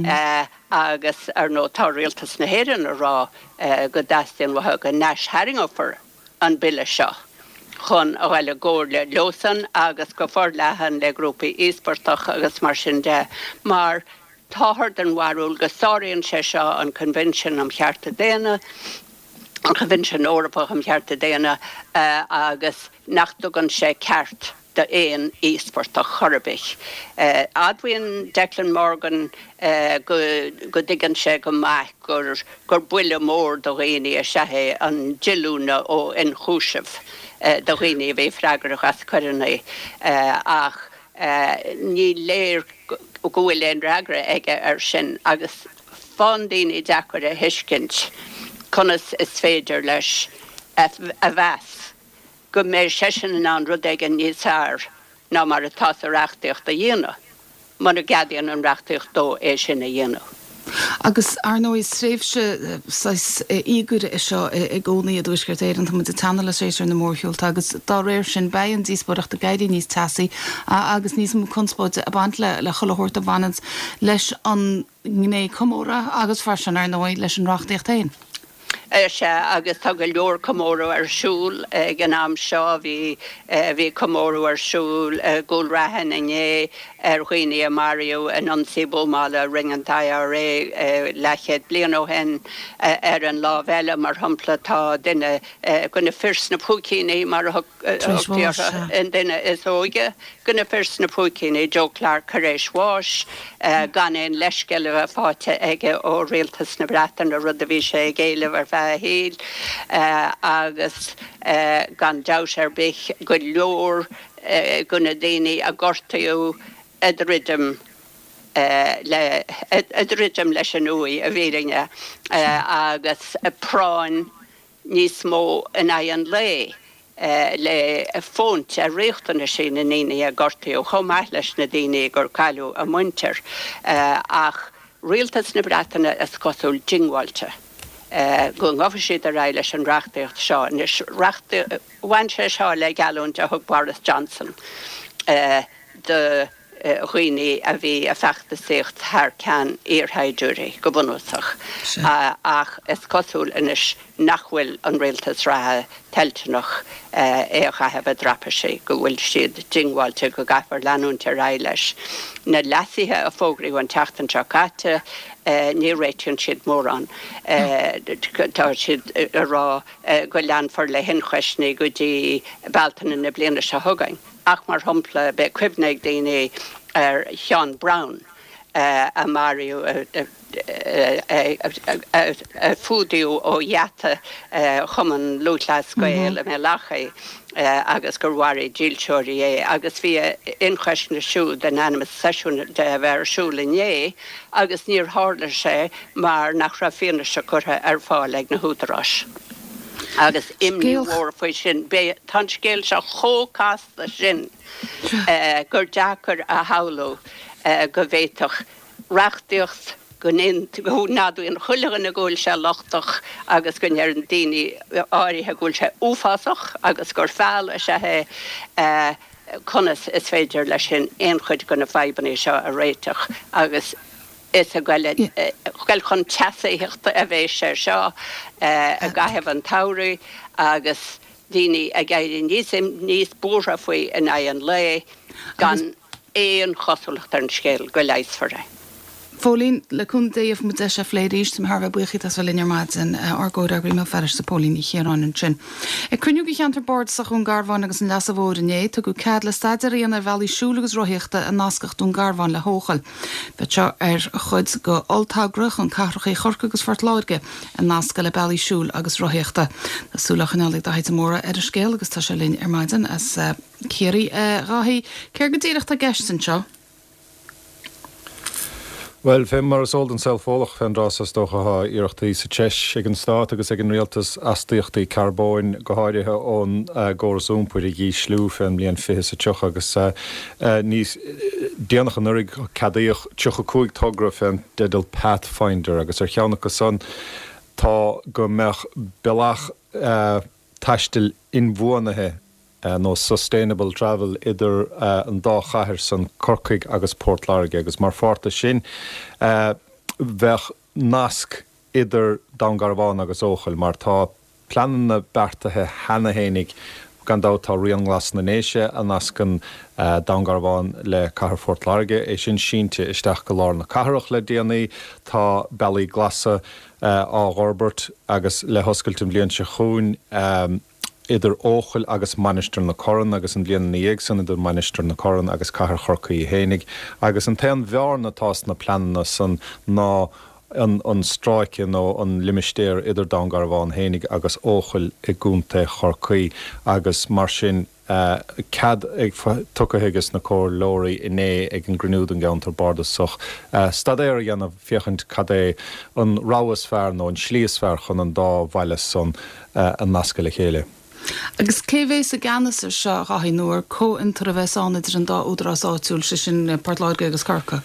agus ar nó tá réaltas na héireann a rá go daistíonn wathe go neis haingofar an bille seo. chun a bhfuil ggóir le leosan agus go for lehan le grúpaí ísportach agus mar sin de mar táthir den warúil go sáiríonn sé seo an convention am chearta déana an convention Eorpach am chearta déana agus nachtugan sé ceart de éon ísportach chorbich. Adhaíonn Declan Morgan go dtigann sé go maith gur gur buile mór do réine a sethe an giúna ó in chúisih. do réine bheith freigrach as chuirna ach ní léir gohfuil éon ragra aige ar sin agus fádaoine i dechar a hiiscint conas is féidir leis a bheas go mé sesin an rud ag an níosár ná mar atá a reachtaocht a dhéana mar a gadian an reachtaocht dó é sin a dhéana. Agus arno is sréifse ígur is seo i gcónaí a dúisgurt éan tá de tanla sééisir na mórthúilt agus dá réir sin bean díosbach de gaiidir níos tasaí agus níos mú conspóide a bant le le cholathirt a bhanans leis an gné commóra agus farsan ar nóid leis an rachtaíocht tain. Se agus tá go leor commóra arsúl gan am seo bhí bhí commóra arsúl gúilreathan inné ar chuoine a Mario an ansibal mála ringantá ré lechead blian ó hen ar an lábheile mar hamplatá duine gona firs na púcíní mar in duine is óige gona firs na púcíní Joe Clark Caréis Walsh gan éon leisceile a fáte aige ó réaltas na breatan a rud a bhí sé géileh ar bheith híl agus gan deis ar bich go leor gona daoine a gortaú Edridum le Edridum leis an uí a bhéringe agus a práin níos mó in éan lé le fónt a réachtainna sin na naine a gortaú chomáith leis na daoine gur caiú a muintir ach rialtas na breataine is cosúil dingháilte. go ngoffa siad a raibh leis an reachtaíocht seo is bhain sé seo le galún de thug Boris Johnson de chuoine a bhí a feachtasaocht thar cean iarthaidiúí go bunúsach ach is cosúil inis nachhfuil an réaltas rathe teltenach é a chathe drapa sé go bhfuil siad dingháilte go gafar leanúnta raibh leis na leasithe a fógraí an teachtan seáte ní réitiún siad mór an tá siad rá go leanfar le hinchuisna go dtí bailtainna na bliana se thugain ach mar thumpla be cuimhneag daoine ar Sean Brown a Mario fúdiú ó dheata chuman lútlascail a mé lachaí agus gur bhhaí díalteoirí é agus bhí inchuisna siú den animas seisiún de bhar siúlané agus níor hála sé mar nach ra féna se chutha ar fáil ag na húdarrás. agus imníhór faoi sin tá scéil se chócásta sin gur deachar a haú go bhéiteach reachtaíocht go go náúon chuilegan na ggóil se lochtach agus go near an daoine áirithe gúil se úfásach agus gur fáil a sethe conas is féidir leis sin éon chuid gona febanní seo a réiteach agus is a gweile gweil chun teasaíochta a bhééis sé seo a gaitheh an tairií agus daoine a gaiidir níos níos búra faoi in éon le gan éon chosúlacht ar an scéil go leisfare. Fólín le chun déobh mu se fléiríist sem Harbh buchi as bhfuil inarmad an argóid ar brí fer sa pólín í chéan an sin. E cruniú go cheantar board sa chun garháin agus an las bhór inné, tu go cad le staidir íon ar bhelaí siúlagus roiíochta a nascachtún garháin le hóchail. Be seo ar chud go oltágrach an carchaí chorcagus fort láige a nasca le bailí siúl agus roiíochta. Nasúlachanalaigh da heid móra ar a scéal agus tá se linn ar maidan as céirí ráhí céir go díireachta gestan seo. Well, fé mar sold an selfólach fan rás as dócha ha iirechttaí sa teis ag an stát agus ag an rialtas astíochttaí carbóin go háirithe ón góras úmpuir i gí slú fan blion fihe sa tucha agus níos déanach an nurig cadíoch tucha cúig togra fan dedal Pathfinder agus ar cheannach go son tá go meach belach taistil inmhuanathe Uh, nó sustainable travel idir uh, an dá chathair san Corcaigh agus Portlarge agus mar fórta sin uh, bheith nasc idir Dongarváin agus Óchail mar tá planna beartathe hena hénig gan dátá rion glas na néise a nascan uh, Dongarváin le cahar Portlarge é sin sínte isteach go lár na caharach le déanaí tá bailí glasa uh, á Robert agus le hoscailtim blion se chuún um, idir Óchail agus Manister na Coran agus an blian níag san idir Manister na Coran agus cahar chorcaí hénig agus an tean bhear na tás na planna san ná an, an stráice nó an limistéir idir Dongarváin hénig agus Óchail i gúnta chorcaí agus mar sin uh, cad ag tucathagus na cór lóirí inné ag an grinúd an gaantar bardasach. Uh, Stadéir dhéanamh fiochant cad é an ráhasfear nó an slíosfear chun an dá bhaile san uh, an nasca le chéile. Agus céhhééis a ganas ar seo rathí nuair có-intar a bheits an idir an dá údrás áitiúil se sin Portlarge agus Corca?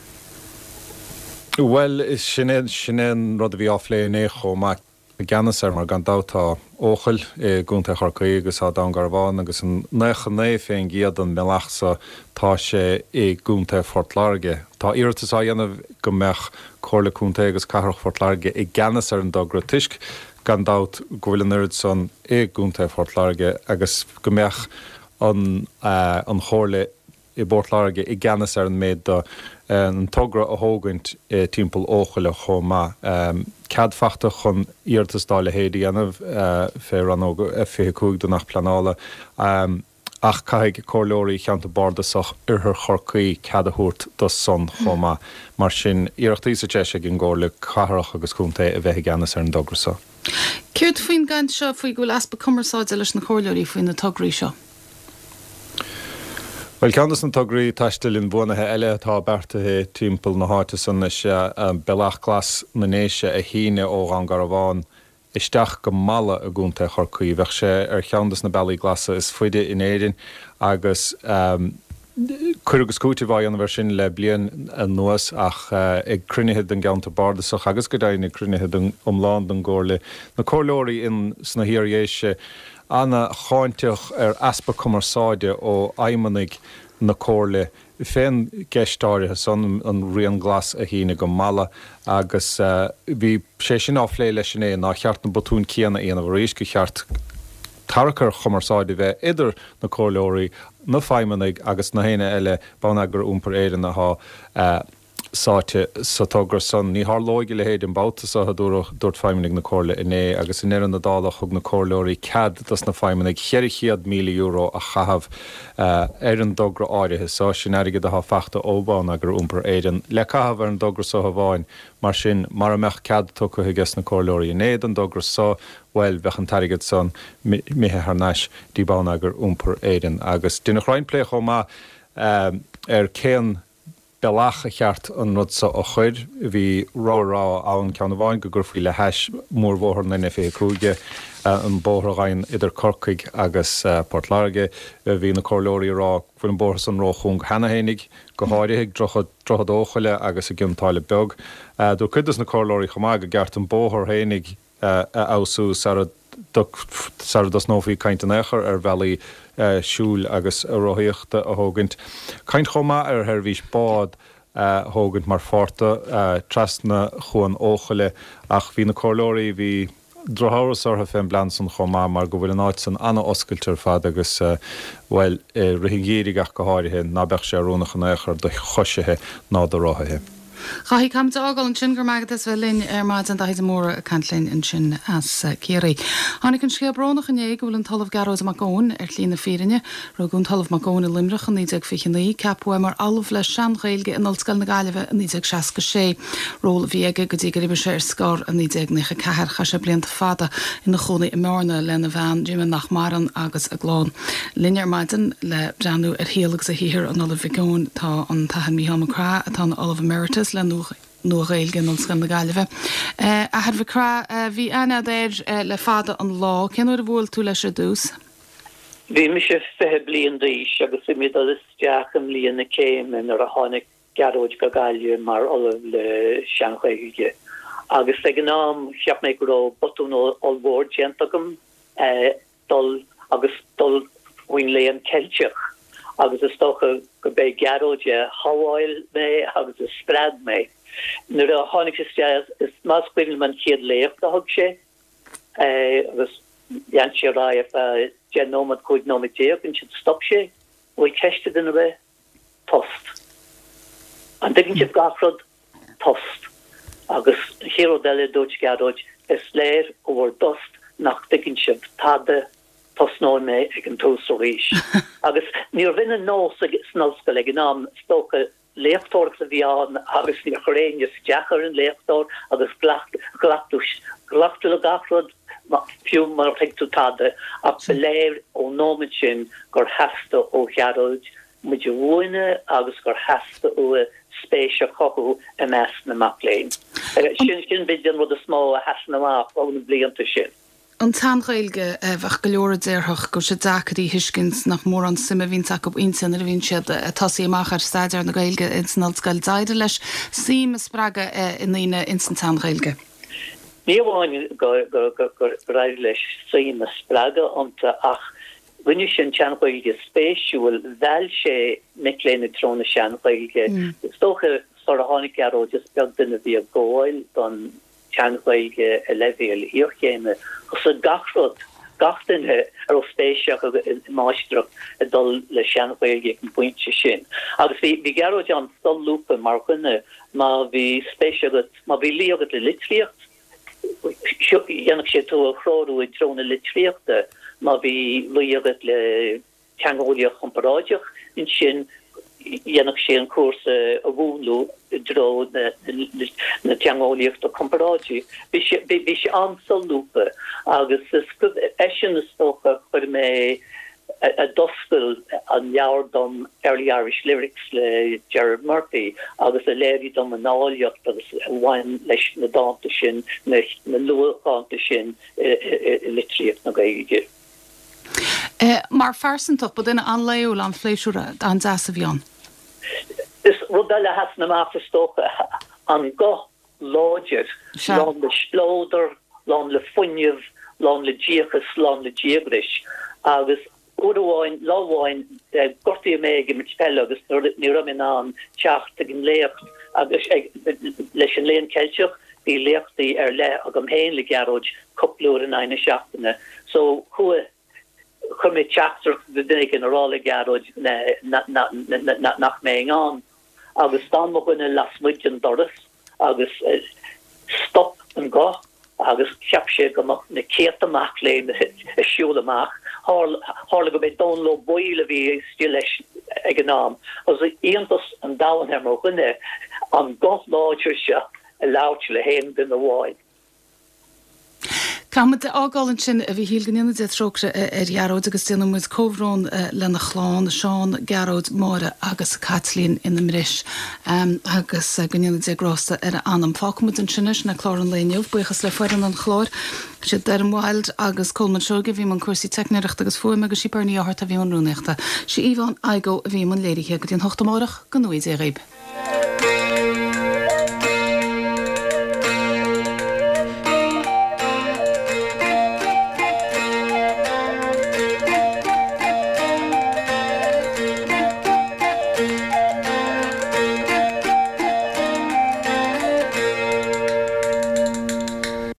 Well, is sinné sinné rud a bhí áfléon é chomá a ganas ar mar gan dátá Óchail i gúnta Corcaí agus á Dongarváin agus an nechan né féin giad an meachsa tá sé i gúnta Portlarge. Tá iirtas á dhéanamh go meach cóirla cúnta agus carach Portlarge i ganas ar an dogra tuisc gan dát go bhfuil an nerd san é gúnta Portlarge agus go meach an, uh, an chóirla i Portlarge i ganas ar an méid do an togra a hógaint e timppel Óchail chomá. Um, Cad fachta chun iirtas dála héadí anamh uh, fé an fé cúig do nach planála. Um, ach caiig cóirleoirí cheanta bardasach urthar chorcaí cad a thuirt do son chomá. Mar sin iirechtaí sa teise gin ggóirla catharach agus cúnta a bheith ganas ar an dograsa. Céirt faoin gant seo faoi go aspa cumarsáid leis na chóirleoirí faoin na tograí seo? Well, ceannas an tugraí taistil in bhuanathe eile tá beartathe timppel na háte san is uh, belach glas na néise a híine ó an Garváin isteach go mala a gúnta chorcaí bheith sé ar cheannas na bailí glasa is fuide in éidirn agus um, chuir agus cúte bhaid an bhar sin le blian an nuas ach uh, ag crunithe an geanta bardasach agus go dainn ag crunithe an omláin an ggóirla na cóirleoirí in sna hiaréise anna cháinteach ar aspa cumarsáide ó aimimenig na cóirla féin geistáirithe san an rion glas a híine go mala agus bhí uh, sé sin áflé leis sin é ná cheart na botún céanna íana bh rééis go cheart tarachar chumarsáide bheith idir na cóirleoirí na feimimenig agus na héine eile bána gur úmpar éidir na há uh, sáte sa tógra san ní thar lóige le héad an báta sa dúirt feimimenig na cóirla inné agus in éan na dála chug na cóirleoirí cad das na feimimenig cheirichéad míle euro a chahabh uh, ar an dogra áirithe sa sin aige de há fachta óbáin a gur úmpar éidir le chahabh ar an dogra sa bháin mar sin mar a meach cad tucha gus na cóirleoirí inné an dogra sa well bheith an tarigad san mithe ar neis dí bán gur úmpar éidir agus duine chráinplé chomá um, ar céan belach a cheart an rudsa a chuir bhí rárá an ceanmháin go gur faoi le heis mór bhór na fé cúige uh, an bóthraáin idir Corcaigh agus uh, Portlarge uh, bhí na cóirleoirí rá bfuil an bóthas an róchún henahénig go háirithe drochad Óchaile agus a gimtáile beg. Uh, Dú chuidas na cóirleoirí chomá go gceart an bóthar hénig uh, a ausú sar das nóí caiint an éair ar bhelí uh, siúil agus a roiíochta a thugant. Caint chomá ar thir bhís bád uh, thugant mar fórta uh, trasna chuan Óchaile ach bhí na cóirleoirí bhí drothras ortha féin blan san chomá mar go bhfuil an áit san anna oscailtear fad agus uh, well uh, rithigéirigh ach go háirithe ná bheith sé arúnach an éair do choisithe ná do ráthaithe. Chaí kam ágáil an sin gur magad is bheith linn ar maid an daid mór a cantlinn in sin as céirí. Hánig an scé bránach an éag bhfuil an talamh garróid amachón ar lína férinne, rugún talamh macón in limrach an níideag fichinnaí, capú mar alh le seanréilge in olscail na gaiileh an níideag seaca sé, róla bhíige go dtí gur sé ar scór an níideag nicha cethir cha sé blianta fada ina chónaí i mórna lena bhean Jimime nach maran agus a glán. Linnear maidin le breanú ar héalagus a híhir an olah bhicón tá an tahan mí hamacrá atá an Olive Emeritus le nuach nó réilge an scan na gaiileh. A had bhicrá bhí ana déir le fada an lá, cinú a bhil tú leis a dús? Bhí me sé fethe blion díos agus i mid isteach an líana céim in ar a tháinig garóid go gaiile mar olah le seanchaige. Agus ag an nám cheap mé go botún allbór gentagam dul agus dul bhain léon ceilteach. Agus is stocha go bé garóide haáil mé agus is spread mé. Nuair a tháinig sé is más cuiil man chiad léoch a thug sé agus dhean sé rá a genómad chuig nóid déach an siad stop sé bhfuil ceiste duna bheith tost. An dginn siad gachrod tost. Agus hiro deile dúirt garóid is léir ó bhór dost nach dginn siad tada tosnóid mé ag an tús ó ríis. Agus níor vinne nós ag snalsca le gnám stocha léachtóir sa bhíán agus ní choréin is deachar an léachtóir agus glachú le gachrod fiú mar teú tada ach beléir ó nóid sin gur heasta ó chearóid muidir bhine agus gur heasta ó spéise choú a meas na macléin. Sin sin bidin rud a smó a heas naach ó na blianta sin. An tanréilge bheith go leor déirthach go sé dachaí hiiscins nach mór an sima vín take op insin ar vín siad a tasí amach ar staidir na gailge insnal sscoil daide leis sim spraga in ine instant tanréilge. Ní bháin go raibh leis sim spraga anta ach Bhuine sin teanchaige spéisiúil bheil sé miléna tróna seanchaige. Is tócha sort a tháinig garóid is beag duine bhí a gáil don teanchaige a levéil íorchéime. Chus a gachrod gachtainhe ar ó spéisiach máisteach a dul le seanchaige an pointse sin. Agus bhí garóid an stol lúpa mar chunne má bhí spéisiagat má bhí líagat le litríocht. Dhéanach sé tú a chráú i tróna litríochta. Ma bhí luíagad le teangóliaach chomparáideach in sin dhéanach sé an cuasa a bhúnú dro na teangóliacht a comparáidí. Bhí sé ansal lúpa agus é sin is tócha chuir mé a doscail an leabhardom Early Irish Lyrics le Gerard Murphy agus a léirí dom an náiliocht agus bhain leis na dáanta sin na luáanta sin litríocht na gaige. Mar farsanach bud duine an leúil an fléisiúra an deasa bhíán. Is rudile has na máta stocha an go láidir lán le slódar, lán le funineh, lán le díachas, lán le díagris agus uháin láháin gortaí méid mit pelle agus ní ramin an teachta gin léocht agus leis an léon ceilteach bhí léochtaí ar le agam héin le garóid coplúir in aine seachtainna. So chua chumé teachtar dunig an arála garóid nach mé an agus stan mo chuna lasmuid an doras agus stop an go agus ceap sé go na céart amach le a siúl amach hála go bé donló buile bhí still leis ag an nám. As íontas an dahan mar chune an goth láidir se a láit le héim den a bháin. Caimid ágáiln sin a bhí híl ganine de trochre ar Gearóid agus déanam muid cóhrón lena chláán Seán Gearóid Móra agus Catlín ina mris agus ganine de grásta ar anam fácmid an sinnes na chláran léineh buchas le foian an chlár si der Wild agus Coleman Shoga bhí man cuasí technireacht agus fuim agus sí barníí áhart a bhí an rúneachta. Si Ivan Aigo a bhí man léirithe go dtíon hochtamórach go nuid é réib.